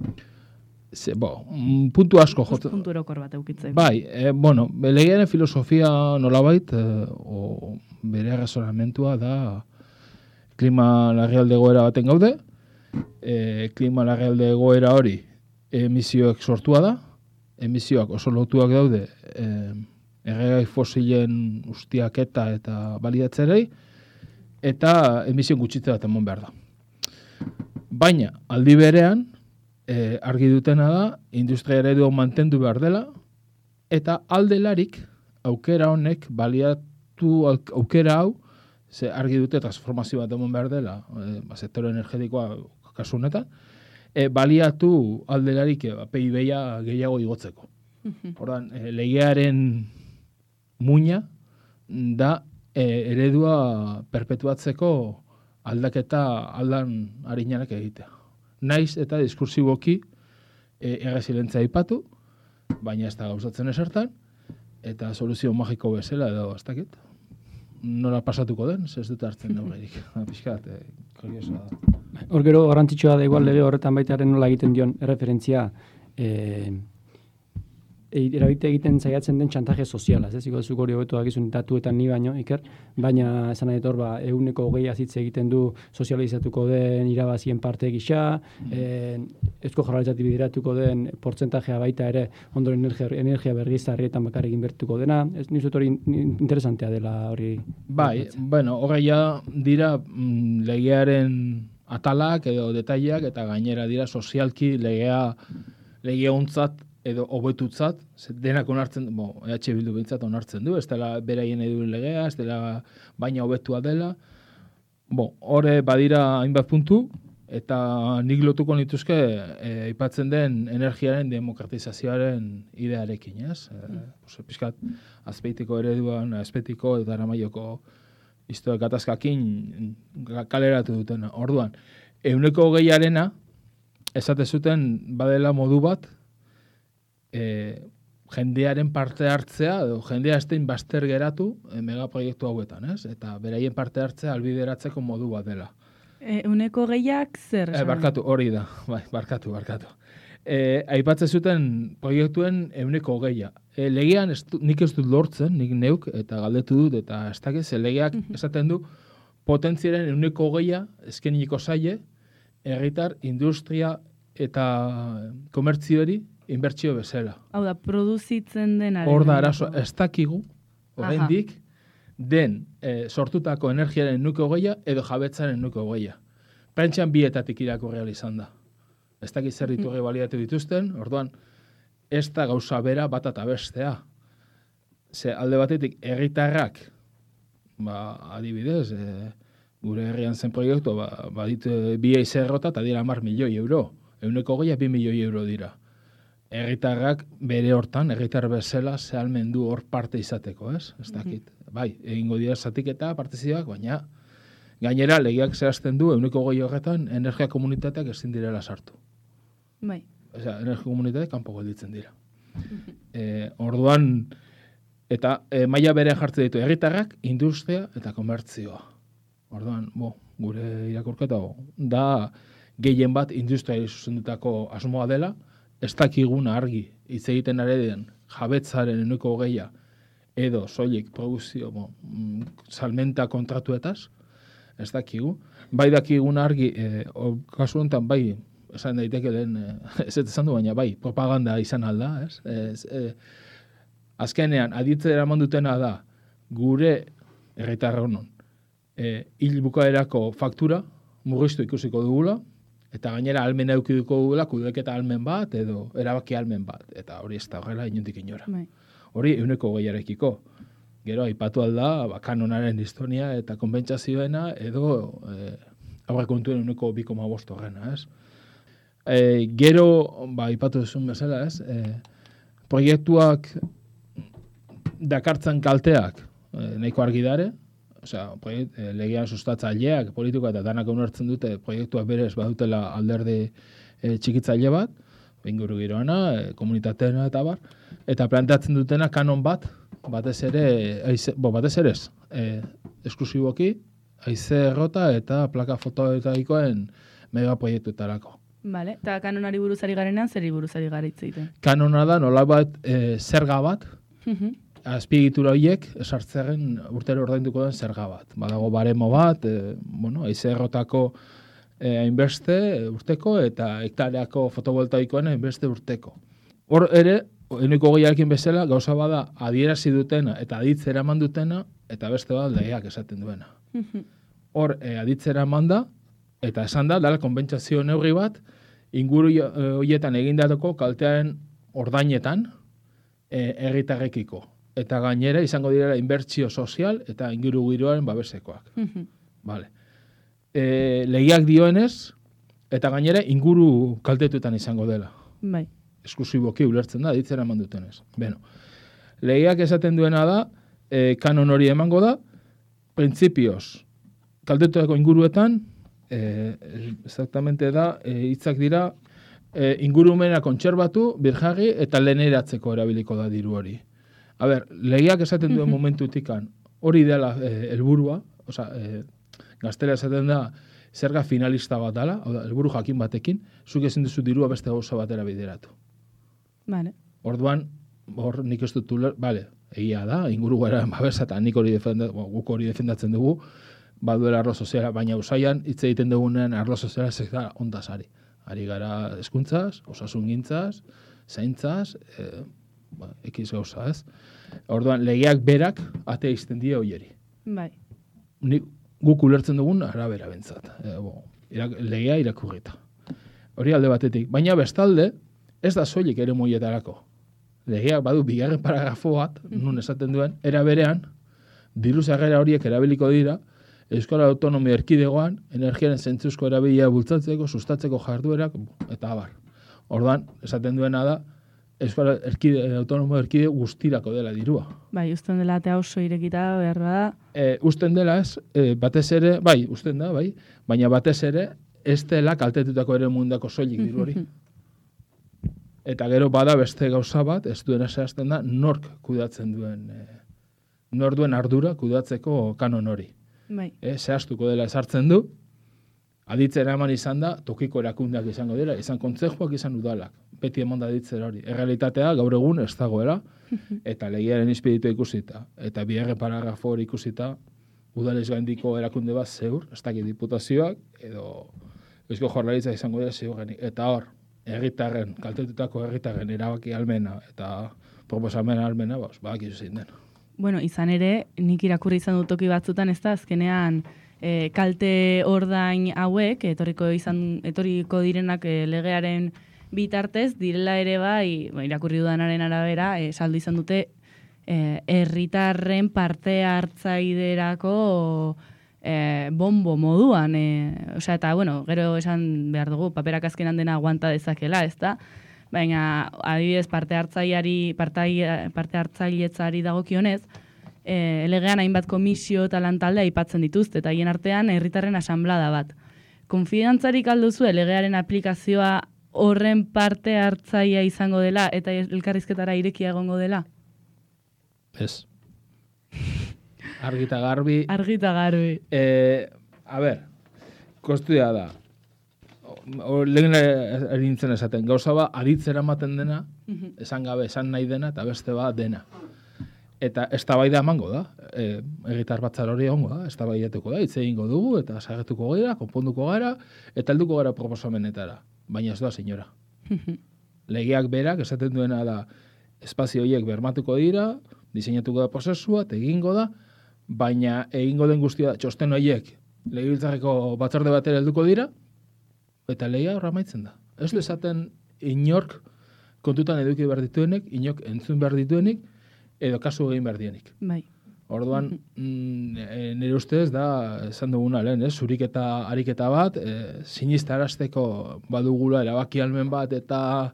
Ze, bo, puntu asko jotzen. Puntu erokor bat eukitzeko. Bai, e, bueno, legearen filosofia nolabait, e, o bere razonamentua da klima larrialdi egoera baten gaude, e, klima larrialdi egoera hori emisioak sortua da, emisioak oso lotuak daude eh, erregai fosilen ustiaketa eta baliatzerei, eta emisioen gutxitze bat emon behar da. Baina, aldi berean, eh, argi dutena da, industria eredua mantendu behar dela, eta aldelarik aukera honek baliatu aukera hau, ze argi dute transformazio bat emon behar dela, eh, sektore energetikoa kasu honetan, E, baliatu aldelarik e, P I B-a gehiago igotzeko. Ordan, e, legearen muina da e, eredua perpetuatzeko aldaketa aldan harinanak egitea. Naiz eta diskursiboki e, erresilentzia aipatu, baina ez da gauzatzen esertan, eta soluzio magiko bezala edo ez dakit. Nola pasatuko den, ez dut hartzen neurririk. Piskat, e, kuriosoa da. Hor gero garrantzitsua da igual lege horretan baitaren nola egiten dion erreferentzia eh, erabite egiten saiatzen den txantaje soziala, ez iko zuk hori hobeto dakizun datuetan ni baino Iker, baina esan nahi etor ba ehuneko hogei hitz egiten du sozializatuko den irabazien parte gisa, mm. eh, Eusko Jaurlaritzatik bideratuko den portzentajea baita ere ondoren energia, energia berriztarrietan bakarrik inbertuko dena, ez nizut hori interesantea dela hori. Bai, bueno, horreia dira mm, legearen atalak edo detaileak eta gainera dira sozialki legea legeontzat edo hobetutzat, denak onartzen, bo, E H Bildu bintzat onartzen du, ez dela beraien eduen legea, ez dela baina hobetua dela. Bo, hore badira hainbat puntu, eta nik lotuko nituzke aipatzen den energiaren demokratizazioaren idearekin, ez? Mm. E, Piskat, azpeitiko ereduan, azpeitiko eta aramaioko historia gatazkakin kaleratu dutena. Orduan, ehuneko hogeiarena esate zuten badela modu bat e, jendearen parte hartzea, edo jendea estein bazter geratu e, megaproiektu hauetan, ez? Eta beraien parte hartzea albideratzeko modu bat dela. Ehuneko hogeiak zer? E, barkatu, hori da, bai, barkatu, barkatu. E, aipatzen zuten proiektuen ehuneko hogeia. E, legean ez, nik ez dut lortzen, nik neuk, eta galdetu dut, eta ez dakiz, legeak esaten du potentziaren ehuneko hogeia eskeniko zaie, herritar, industria eta komertziori inbertsio bezala. Hau da, produzitzen denaren. Hor da, arazo, ez dakigu, oraindik, den e, sortutako energiaren ehuneko hogeia edo jabetzaren ehuneko hogeia. Prentxan bietatik irakurri izan da. Ez dakit zer ditu baliatu dituzten, orduan, ez da gauza bera bat eta bestea. Ze alde batetik herritarrak, ba, adibidez, e, gure herrian zen proiektu, ba, badit bi eizerrota eta dira hamar milioi euro. Ehuneko hogeia bi milioi euro dira. Herritarrak bere hortan, herritar bezala, zehalmen du hor parte izateko, ez? Ez dakit. Bai, egingo dira zatiketa, partizioak, baina gainera legeak zehazten du ehuneko hogei horretan energia komunitateak ezin direla sartu. Bai. Osea, energia komunitateak kanpo gelditzen dira. e, orduan, eta e, maila bere jartzen ditu herritarrak, industria eta komertzioa. Orduan, bo, gure irakurketa da gehien bat industriari zuzendutako asmoa dela, ez dakiguna argi hitz egiten ari den jabetzaren ehuneko hogeia edo soilik produzio, bo, salmenta kontratuetaz, ez dakigu. Bai dakigun argi, e, kasu honetan bai, esan daiteke lehen, e, ez ez esan du, baina bai, propaganda izan alda, ez? ez e, azkenean, aditze eraman dutena da, gure herritar honon, e, hil bukaerako faktura, murriztu ikusiko dugula, Eta gainera almen eukidiko duela kudeketa almen bat edo erabaki almen bat. Eta hori ez da horrela inondik inora. Bai. Hori euneko gehiarekiko. Gero, aipatu alda, ba, kanonaren historia eta konbentzazioena edo e, aurrekontuen euneko bi koma bost horrena, ez? E, gero, ba, aipatu duzun bezala, ez? E, proiektuak dakartzen kalteak e, nahiko argi dare, osea, proiekt, e, legean sustatzaileak, politikoa eta danak unertzen dute proiektuak berez badutela alderdi e, txikitzaile bat, inguru giroana, e, komunitateena eta bar, eta planteatzen dutena kanon bat, batez ere, aize, bo, batez ere ez, e, esklusiboki, haize errota eta plaka fotoetaikoen megaproiektuetarako. Vale, eta kanonari buruzari garenean, zeri buruzari gara hitz egiten? Kanona da nola bat e, zerga bat, azpiegitura horiek esartzaren urtero ordainduko den zerga bat. Badago baremo bat, e, bueno, haize errotako e, hainbeste urteko eta hektareako fotovoltaikoen hainbeste urteko. Hor ere, eneko gehiarekin bezala, gauza bada adierazi dutena eta aditzera eman dutena, eta beste bat legeak esaten duena. Hor, e, aditzera eman da, eta esan da, dala konbentzazio neurri bat, inguru horietan egindatoko kaltearen ordainetan e, erritarrekiko. Eta gainera izango direla inbertsio sozial eta inguru giroaren babesekoak. Vale. E, legiak dioenez, eta gainera inguru kaltetuetan izango dela. Bai. Esklusiboki ulertzen da, ditzera eman dutenez. Beno, legiak esaten duena da, e, kanon hori emango da, printzipioz, kaltetutako inguruetan, e, exactamente da, e, hitzak dira, e, ingurumena kontserbatu, birjarri eta leheneratzeko erabiliko da diru hori. A ber, legiak esaten duen momentutikan, hori dela e, helburua, osea, e, gaztela esaten da, zerga finalista bat dela, hau da, helburu jakin batekin, zuk ezin duzu dirua beste gauza batera bideratu. Vale. Orduan, hor nik ez dut uler, bale, egia da, inguru gara babesa eta nik hori defendatzen, guk hori defendatzen dugu, baduela arlo soziala, baina usaian hitz egiten dugunean arlo soziala ez da ondaz ari. Ari gara hezkuntzaz, osasungintzaz, zaintzaz, e, ba, ekiz gauza, ez? Orduan, legeak berak atea izten die hoieri. Bai. Nik guk ulertzen dugun arabera bentzat. E, bo, irak, legea irakurrita. Hori alde batetik. Baina bestalde, ez da soilik ere moietarako. Legeak badu bigarren paragrafo bat, nun esaten duen, era berean, diru sarrera horiek erabiliko dira, Euskal Autonomia Erkidegoan, energiaren zentzuzko erabilia bultzatzeko, sustatzeko jarduerak, eta abar. Orduan, esaten duena da, Euskal Erkide, Autonomia Erkidego guztirako dela dirua. Bai, usten dela atea oso irekita, behar da. E, usten dela ez, e, batez ere, bai, usten da, bai, baina batez ere, ez dela kaltetutako ere mundako soilik diru hori. Eta gero bada beste gauza bat, ez duena zehazten da, nork kudatzen duen, e, nor duen ardura kudatzeko kanon hori. Bai. E, zehaztuko dela esartzen du, aditzera eman izan da, tokiko erakundeak izango dira, izan kontzejuak, izan udalak. Beti eman da aditzera hori. Errealitatea gaur egun ez dagoela, eta legiaren izpeditu ikusita, eta bigarren paragrafo hori ikusita, udalez gaindiko erakunde bat zeur, ez dakit diputazioak, edo Eusko Jaurlaritza izango dira ziurrenik. Eta hor, herritarren, kaltetutako herritarren erabaki almena, eta proposamen almena, ba, badakizu zein den. Bueno, izan ere, nik irakurri izan dut toki batzutan, ez da, azkenean e, kalte ordain hauek, etorriko izan, etorriko direnak e, legearen bitartez, direla ere bai, ba, irakurri dudanaren arabera, e, saldu izan dute, herritarren e, parte hartzaiderako e, bombo moduan. E, osea, eta, bueno, gero esan behar dugu, paperak azkenan dena aguanta dezakela, ez da? Baina, adibidez, parte hartzaileari, parte, parte hartzailetzari dagokionez, e, legean hainbat komisio eta lantaldea aipatzen dituzte, eta hien artean herritarren asanblada bat. Konfidantzarik alduzu legearen aplikazioa horren parte hartzailea izango dela eta elkarrizketara irekia egongo dela? Ez. Argita garbi. Argita garbi. E, a ber, kostuia da. Lehen erintzen esaten, gauza ba, aditzera ematen dena, esan gabe, esan nahi dena, eta beste ba, dena. Eta eztabaida emango da, e, egitar batzar hori egongo da, eztabaidatuko da, hitz egingo dugu, eta sagetuko gara, konponduko gara, eta helduko gara proposamenetara. Baina ez da, senyora. Legeak berak, esaten duena da, espazio horiek bermatuko dira, diseinatuko da prozesua, egingo da, baina egingo den guztia, txosten horiek, legebiltzarreko batzorde batera helduko dira, eta legea horra amaitzen da. Ez du esaten inork kontutan eduki behar dituenek, inok entzun behar dituenik, edo kasu egin behar dienik. Bai. Orduan, mm, nire ustez da, esan duguna lehen, eh? Zuriketa ariketa bat, e, sinistarazteko badugula erabaki almen bat, eta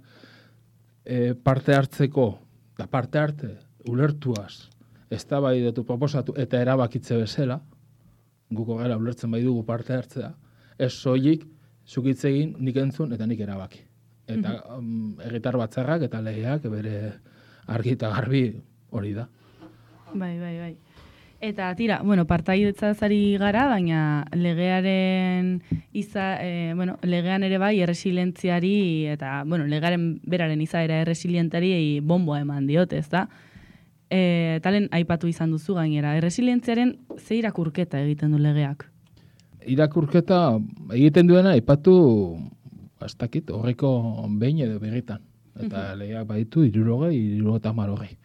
e, parte hartzeko, da parte arte, ulertuaz, eztabaidatu proposatu, eta erabakitze bezala, guko gara ulertzen bai dugu parte hartzea, ez soilik, zukitze egin, nik entzun, eta nik erabaki. Eta um, egitar batzarrak eta legeak bere argi eta garbi hori da. Bai, bai, bai. Eta tira, bueno, partaidetzaz ari gara, baina legearen iza, e, bueno, legean ere bai erresilientziari eta, bueno, legearen beraren izaera erresilientari bomboa eman diote, ez da? E, talen aipatu izan duzu gainera, erresilientziaren ze irakurketa egiten du legeak? Irakurketa egiten duena aipatu ez dakit, horreko behin edo berritan. Eta uh-huh. legeak baditu, irurogei, irurogei marogei.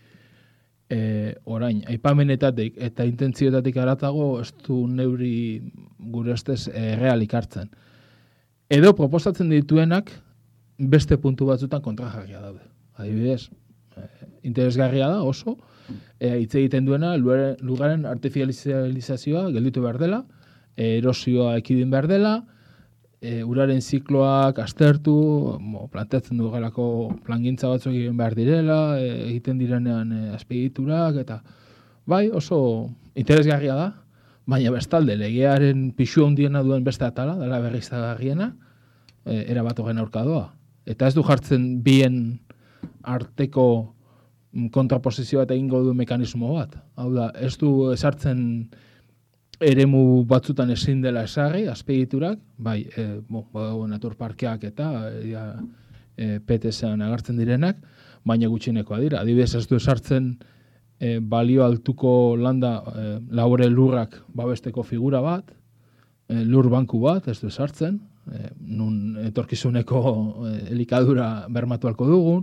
E, orain, aipamenetatik eta intentzioetatik aratago ez du neuri gure ustez e, realik hartzen. Edo proposatzen dituenak beste puntu batzutan kontrajarria daude. Adibidez, e, interesgarria da oso, e, hitz egiten duena lugaren artifizializazioa gelditu behar dela, e, erosioa ekidin behar dela, E, uraren zikloak aztertu, mo, planteatzen du galako plangintza batzuk egin behar direla, e, egiten direnean e, azpiegiturak, eta bai oso interesgarria da, baina bestalde legearen pixu handiena duen beste atala, dela berriztagarriena, e, erabat horren aurka doa. Eta ez du jartzen bien arteko kontraposizioa eta egingo du mekanismo bat. Hau da, ez du esartzen eremu batzutan ezin dela esarri, azpiegiturak, bai, e, bo, badago naturparkeak eta e, e, P T S-an agertzen direnak, baina gutxinekoa dira. Adibidez ez du esartzen e, balio altuko landa e, labore lurrak babesteko figura bat, e, lur banku bat, ez du esartzen, e, nun etorkizuneko e, elikadura bermatu halko dugun,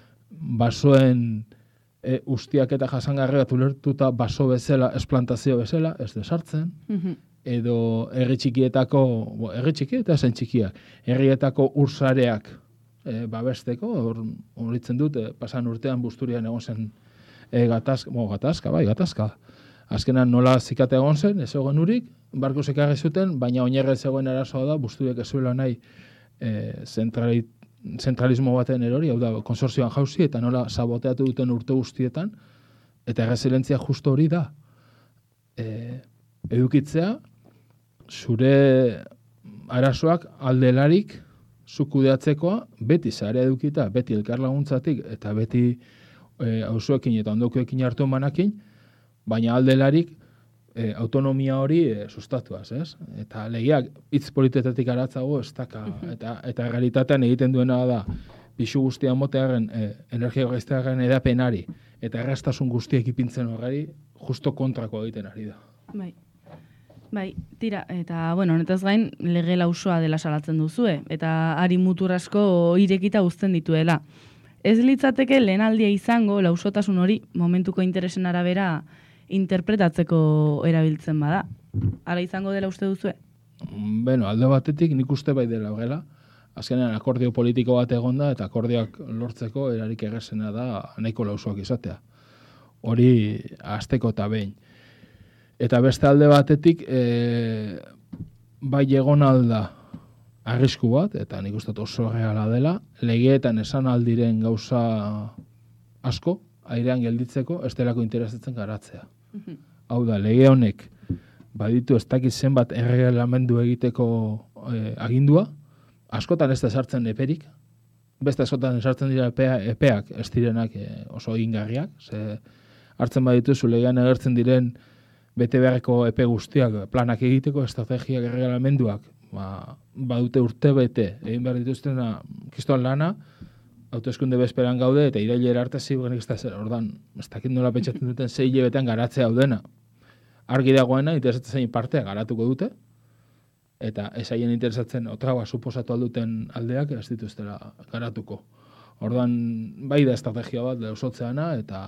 basoen E, ustiak eta jasangarriak ulertuta baso bezala, esplantazio bezala, ez desartzen, mm-hmm. edo herri txikietako, bo, herri txiki eta zen txikiak, herrietako ursareak e, babesteko, horritzen dut, e, pasan urtean Busturian egon zen e, gatazka, bo, gatazka, bai, gatazka. Azkenan nola zikate egon zen, ez egon urik, barko zekarri zuten, baina oinerre zegoen arazoa da, Busturiak ez zuela nahi e, zentralit, zentralismo baten erori, hau da, konsortzioan jauzi, eta nola saboteatu duten urte guztietan, eta erresilientzia justo hori da. E, edukitzea, zure arazoak aldelarik zukudeatzekoa, beti zarea edukita, beti elkarlaguntzatik, eta beti auzoekin e, eta ondokoekin hartu manakin, baina aldelarik e, autonomia hori e, sustatuaz, ez? Eta legiak hitz politietatik aratzago ez daka, eta, eta realitatean egiten duena da, pixu guztian motearen, e, energia gaiztearen edapenari, eta errastasun guztiek ipintzen horreri, justo kontrako egiten ari da. Bai. Bai, tira, eta, bueno, honetaz gain, lege lausoa dela salatzen duzue, eta ari mutur asko irekita uzten dituela. Ez litzateke lehen aldia izango, lausotasun hori, momentuko interesen arabera, interpretatzeko erabiltzen bada. Hala izango dela uste duzue? Bueno, alde batetik nik uste bai dela gela. Azkenean akordio politiko bat egonda eta akordioak lortzeko erarik errazena da nahiko lausoak izatea. Hori hasteko eta behin. Eta beste alde batetik e, bai egon alda arrisku bat, eta nik uste oso reala dela, legeetan esan aldiren gauza asko, airean gelditzeko, ez delako interesatzen garatzea. Mm-hmm. Hau da, lege honek baditu ez dakit zenbat erregelamendu egiteko e, agindua, askotan ez da sartzen eperik, beste askotan sartzen dira epea, epeak ez direnak e, oso egingarriak, ze hartzen badituzu legean agertzen diren bete beharreko epe guztiak planak egiteko, estrategiak, erregelamenduak, ba, badute urte bete, egin behar dituztena kistoan lana, hauteskunde bezperan gaude, eta irailera arte zibugenik ez da zer, ordan, ez dakit nola pentsatzen duten zei hilebetean garatzea daudena. Argi dagoena, interesatzen zein partea garatuko dute, eta ez haien interesatzen otragoa suposatu alduten aldeak ez dituztela garatuko. Ordan, bai da estrategia bat, leusotzeana, eta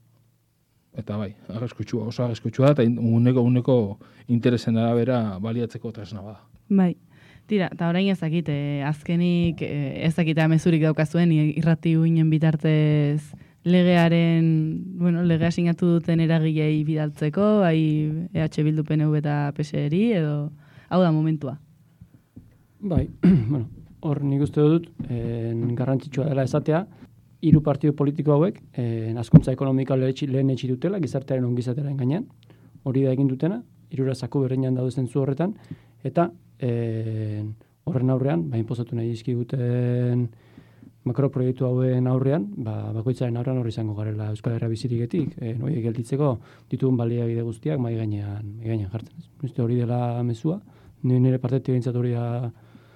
eta bai, arriskutsua, oso arriskutsua da, eta uneko uneko interesen arabera baliatzeko tresna bada. Bai. Tira, eta orain ezakit, eh, azkenik eh, ezakit amezurik daukazuen irrati uinen bitartez legearen, bueno, legea sinatu duten eragilei bidaltzeko, bai E H Bildu, P N V eta P S eri, edo hau da momentua. Bai, bueno, hor nik uste dut, en, garrantzitsua dela esatea, hiru partidu politiko hauek, en, hazkuntza ekonomika lehen etxi dutela, gizartearen ongizatearen gainean, hori da egin dutena, hirura zaku berreinan daude zentzu horretan, eta en, horren aurrean, ba, inpozatu nahi dizkiguten makroproiektu hauen aurrean, ba, bakoitzaren aurrean horri izango garela Euskal Herria biziriketik, e, noiek gelditzeko ditugun baliabide guztiak mai gainean, mai gainean jartzen. Uste hori dela mezua, ni nire partetik behintzat hori da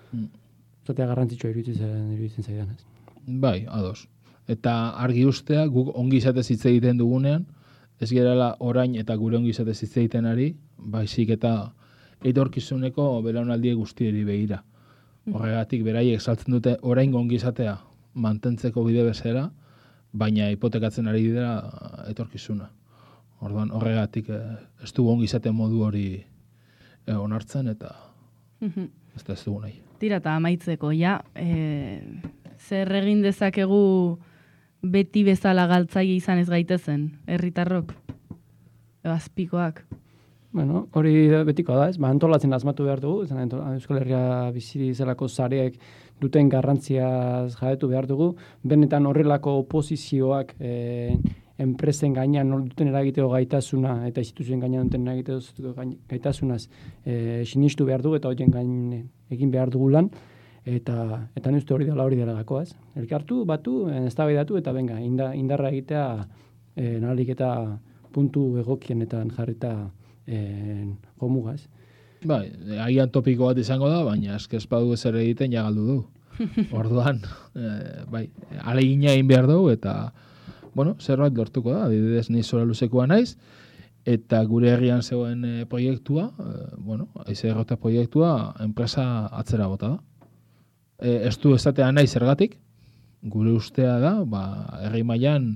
zatea garrantzitsua iruditzen, iruditzen zaidan. Ez. Bai, ados. Eta argi ustea, guk ongizatez hitz egiten dugunean, ez gerala orain eta gure ongizatez hitz egiten ari, baizik eta etorkizuneko belaunaldi guztieri begira. Horregatik beraiek saltzen dute orain ongizatea mantentzeko bide bezala, baina hipotekatzen ari dira etorkizuna. Orduan horregatik ez dugu ongizate modu hori onartzen eta ez da ez dugu nahi. Tira eta amaitzeko, ja, e, zer egin dezakegu beti bezala galtzaile izan ez gaitezen, herritarrok, edo azpikoak. Bueno, hori betikoa da, ez? Ba, antolatzen asmatu behar dugu, ezan, Euskal Herria bizi zelako sareek duten garrantziaz jabetu behar dugu, benetan horrelako oposizioak e, enpresen gainean duten eragiteko gaitasuna eta instituzioen gainean duten eragiteko gaitasunaz e, sinistu behar dugu eta horien gain egin behar dugu lan, eta eta nire hori dela hori dela gako, ez? Elkartu, batu, eztabaidatu eta benga, inda, indarra egitea e, nahalik eta puntu egokienetan jarrita en gomuga, ez? Bai, agian topiko bat izango da, baina eske ez badu ezer egiten ja galdu du. Orduan, e, bai, alegina egin behar dugu eta bueno, zerbait lortuko da, adibidez ni zora luzekoa naiz eta gure herrian zegoen e, proiektua, e, bueno, haize errota proiektua enpresa atzera bota da. E, ez du esatea nahi zergatik, gure ustea da, ba, herri mailan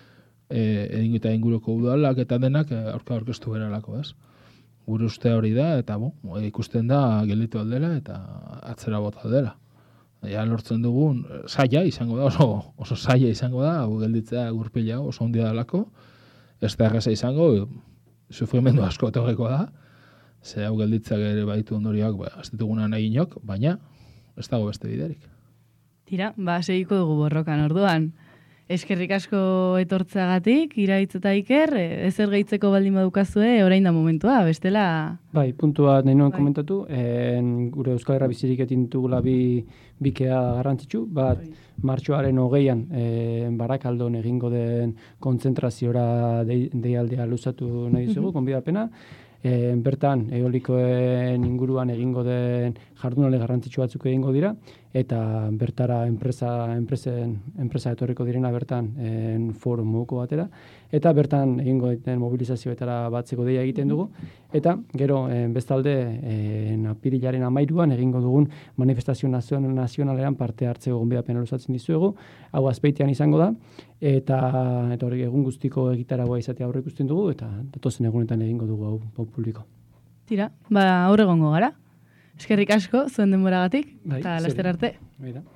e, edin eta inguruko udalak eta denak e, aurka aurkeztu beralako, ez? Gure ustea hori da, eta bo, ikusten da gelditu aldela eta atzera bota aldela. Ja lortzen dugun, saia izango da, oso, oso saia izango da, hau gelditzea gurpila oso ondia dalako, ez da erraza izango, sufrimendu asko etorriko da, ze hau gelditzea ere baitu ondorioak, ba, ez dituguna nahi inok, baina ez dago beste biderik. Tira, ba, segiko dugu borrokan orduan. Eskerrik asko etortzeagatik, Iraitz eta Iker, ezer gehitzeko baldin badukazue, orain da momentua, bestela... Bai, puntua nahi nuen bai. komentatu, en, gure Euskal Herria biziriketin dugula bi bikea garrantzitsu, bat martxoaren hogeian en, Barakaldon egingo den kontzentraziora de, deialdea luzatu nahi dugu, konbidapena, E, bertan, eolikoen inguruan egingo den jardunale garrantzitsu batzuk egingo dira, eta bertara enpresa, enpresen, enpresa etorriko direna bertan en forum moduko batera, eta bertan egingo den mobilizazioetara batzeko deia egiten dugu, eta gero en, bestalde en, apirilaren amairuan egingo dugun manifestazio nazionalean parte hartzeko gonbidapena luzatzen dizuegu, hau Azpeitian izango da, eta eta hori egun guztiko egitaragoa izatea aurre ikusten dugu, eta datozen egunetan egingo dugu hau, hau publiko. Tira, ba, aurre egongo gara. Eskerrik asko, zuen denboragatik, Bai, eta zer- laster arte. Bai da.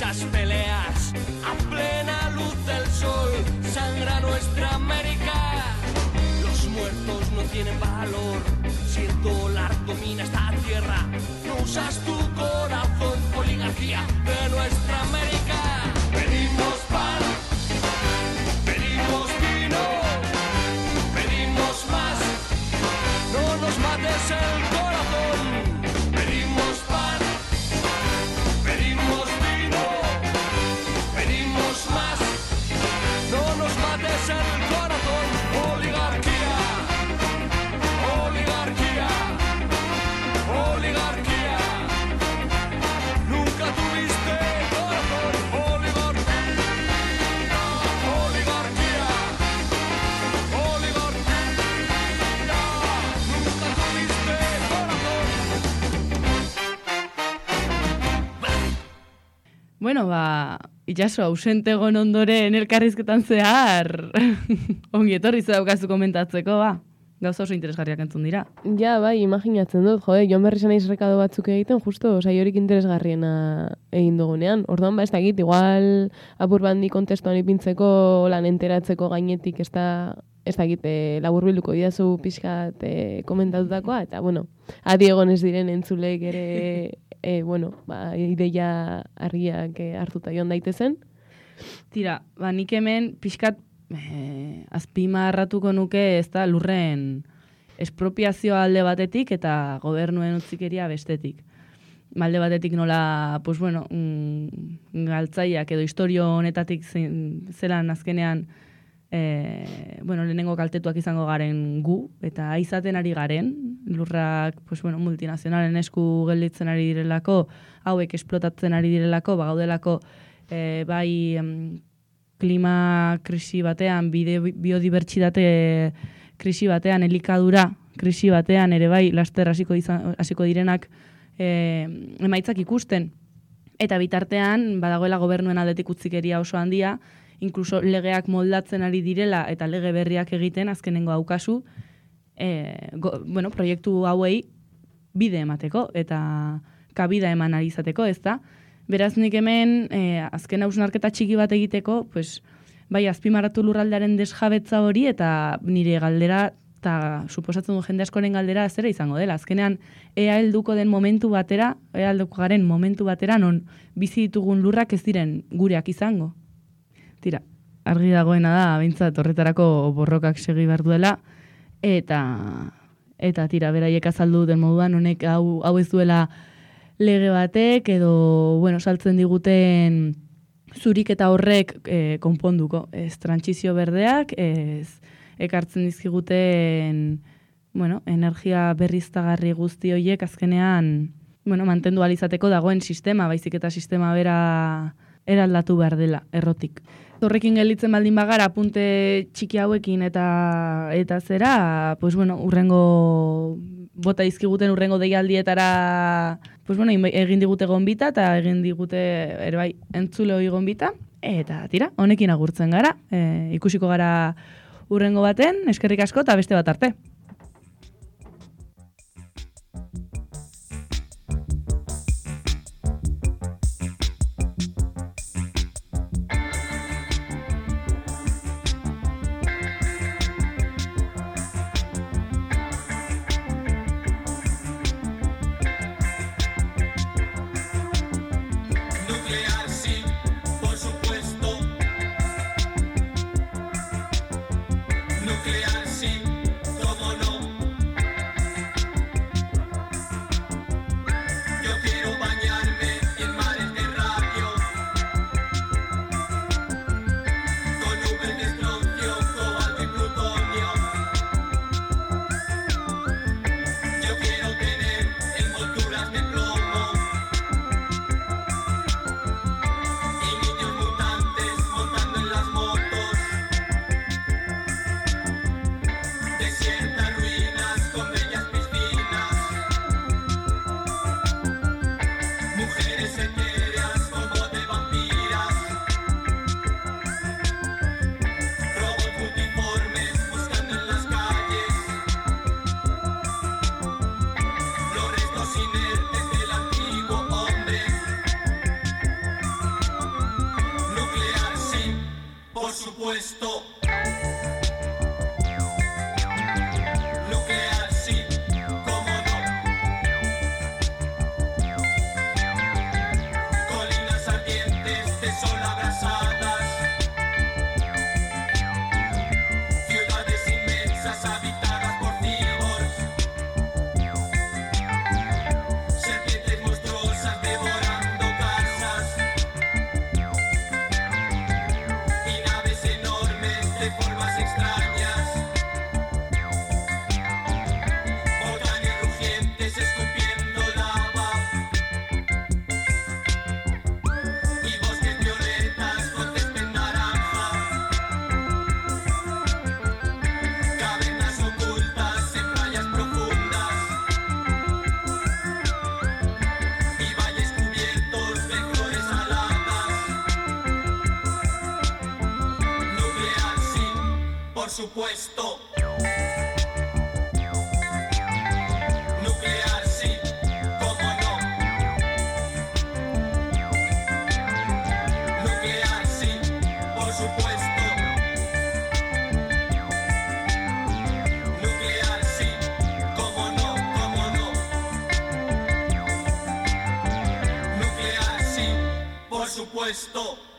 las peleas, a plena luz del sol, sangra nuestra América. Los muertos no tienen valor, si el dólar domina esta tierra, no usas tu corazón, oligarquía de nuestra América. Pedimos pan, pedimos vino, pedimos más, no nos mates el corazón. Pedimos pan, pedimos vino, pedimos más, no nos mates el corazón. Oligarquía, oligarquía, oligarquía, nunca tuviste corazón. Oligarquía, oligarquía, oligarquía, nunca tuviste corazón. Bueno, ba, itxaso, ausente egon ondoren elkarrizketan zehar, ongi etorri ze daukazu komentatzeko, ba. Gauza oso interesgarriak entzun dira. Ja, bai, imaginatzen dut, jode, joan berri zanaiz rekado batzuk egiten, justo, saiorik interesgarriena egin dugunean. Orduan, ba, ez dakit, igual apur bandi kontestuan ipintzeko, lan enteratzeko gainetik, ez da, ez dakit, e, laburbilduko didazu pixkat e, komentatutakoa, eta, bueno, adi egon ez diren entzulek ere, e, bueno, ba, ideia argiak e, hartuta joan daitezen. Tira, ba, nik hemen pixkat eh, azpimarratuko nuke ez da lurren espropiazioa alde batetik eta gobernuen utzikeria bestetik. Alde batetik nola, pues bueno, mm, galtzaiak edo historio honetatik zelan azkenean eh, bueno, lehenengo kaltetuak izango garen gu, eta izaten ari garen, lurrak pues bueno, multinazionalen esku gelditzen ari direlako, hauek esplotatzen ari direlako, bagaudelako eh, bai em, klima krisi batean, bide, biodibertsitate krisi batean, elikadura krisi batean, ere bai, laster hasiko izan, hasiko direnak e, emaitzak ikusten. Eta bitartean, badagoela gobernuen aldetik utzikeria oso handia, inkluso legeak moldatzen ari direla eta lege berriak egiten, azkenengo haukazu, e, go, bueno, proiektu hauei bide emateko eta kabida eman ari izateko, ez da? Beraz nik hemen, eh, azken hausnarketa txiki bat egiteko, pues, bai, azpimarratu lurraldearen desjabetza hori, eta nire galdera, eta suposatzen du jende askoren galdera zera izango dela. Azkenean, ea helduko den momentu batera, ea helduko garen momentu batera, non bizi ditugun lurrak ez diren gureak izango. Tira, argi dagoena da, behintzat horretarako borrokak segi behar duela, eta, eta tira, beraiek azaldu den moduan, honek hau, hau ez duela lege batek edo, bueno, saltzen diguten zurik eta horrek e, konponduko. Ez trantsizio berdeak, ez ekartzen dizkiguten, bueno, energia berriztagarri guzti horiek azkenean, bueno, mantendu alizateko dagoen sistema, baizik eta sistema bera eraldatu behar dela, errotik. Horrekin gelditzen baldin bagara, apunte txiki hauekin eta eta zera, pues bueno, urrengo bota dizkiguten urrengo deialdietara, pues bueno, egin digute gonbita eta egin digute ere bai entzule hori gonbita, eta tira, honekin agurtzen gara, e, ikusiko gara urrengo baten, eskerrik asko eta beste bat arte. Nuclear sí, como supuesto. Nuclear, sí, cómo no. Colinas ardientes de sol abrasadas. Ciudades inmensas habitadas por cyborgs. Serpientes monstruosas devorando casas. Y naves enormes de formas extrañas. Volcanes rugientes escupiendo lava. Y bosques violetas con césped naranja. Cavernas ocultas en playas profundas. Y valles cubiertos de flores aladas. Nuclear, sí, por supuesto. Nuclear, sí, cómo no. Nuclear, sí, por supuesto. Nuclear, sí, cómo no, cómo no. Nuclear, sí, por supuesto.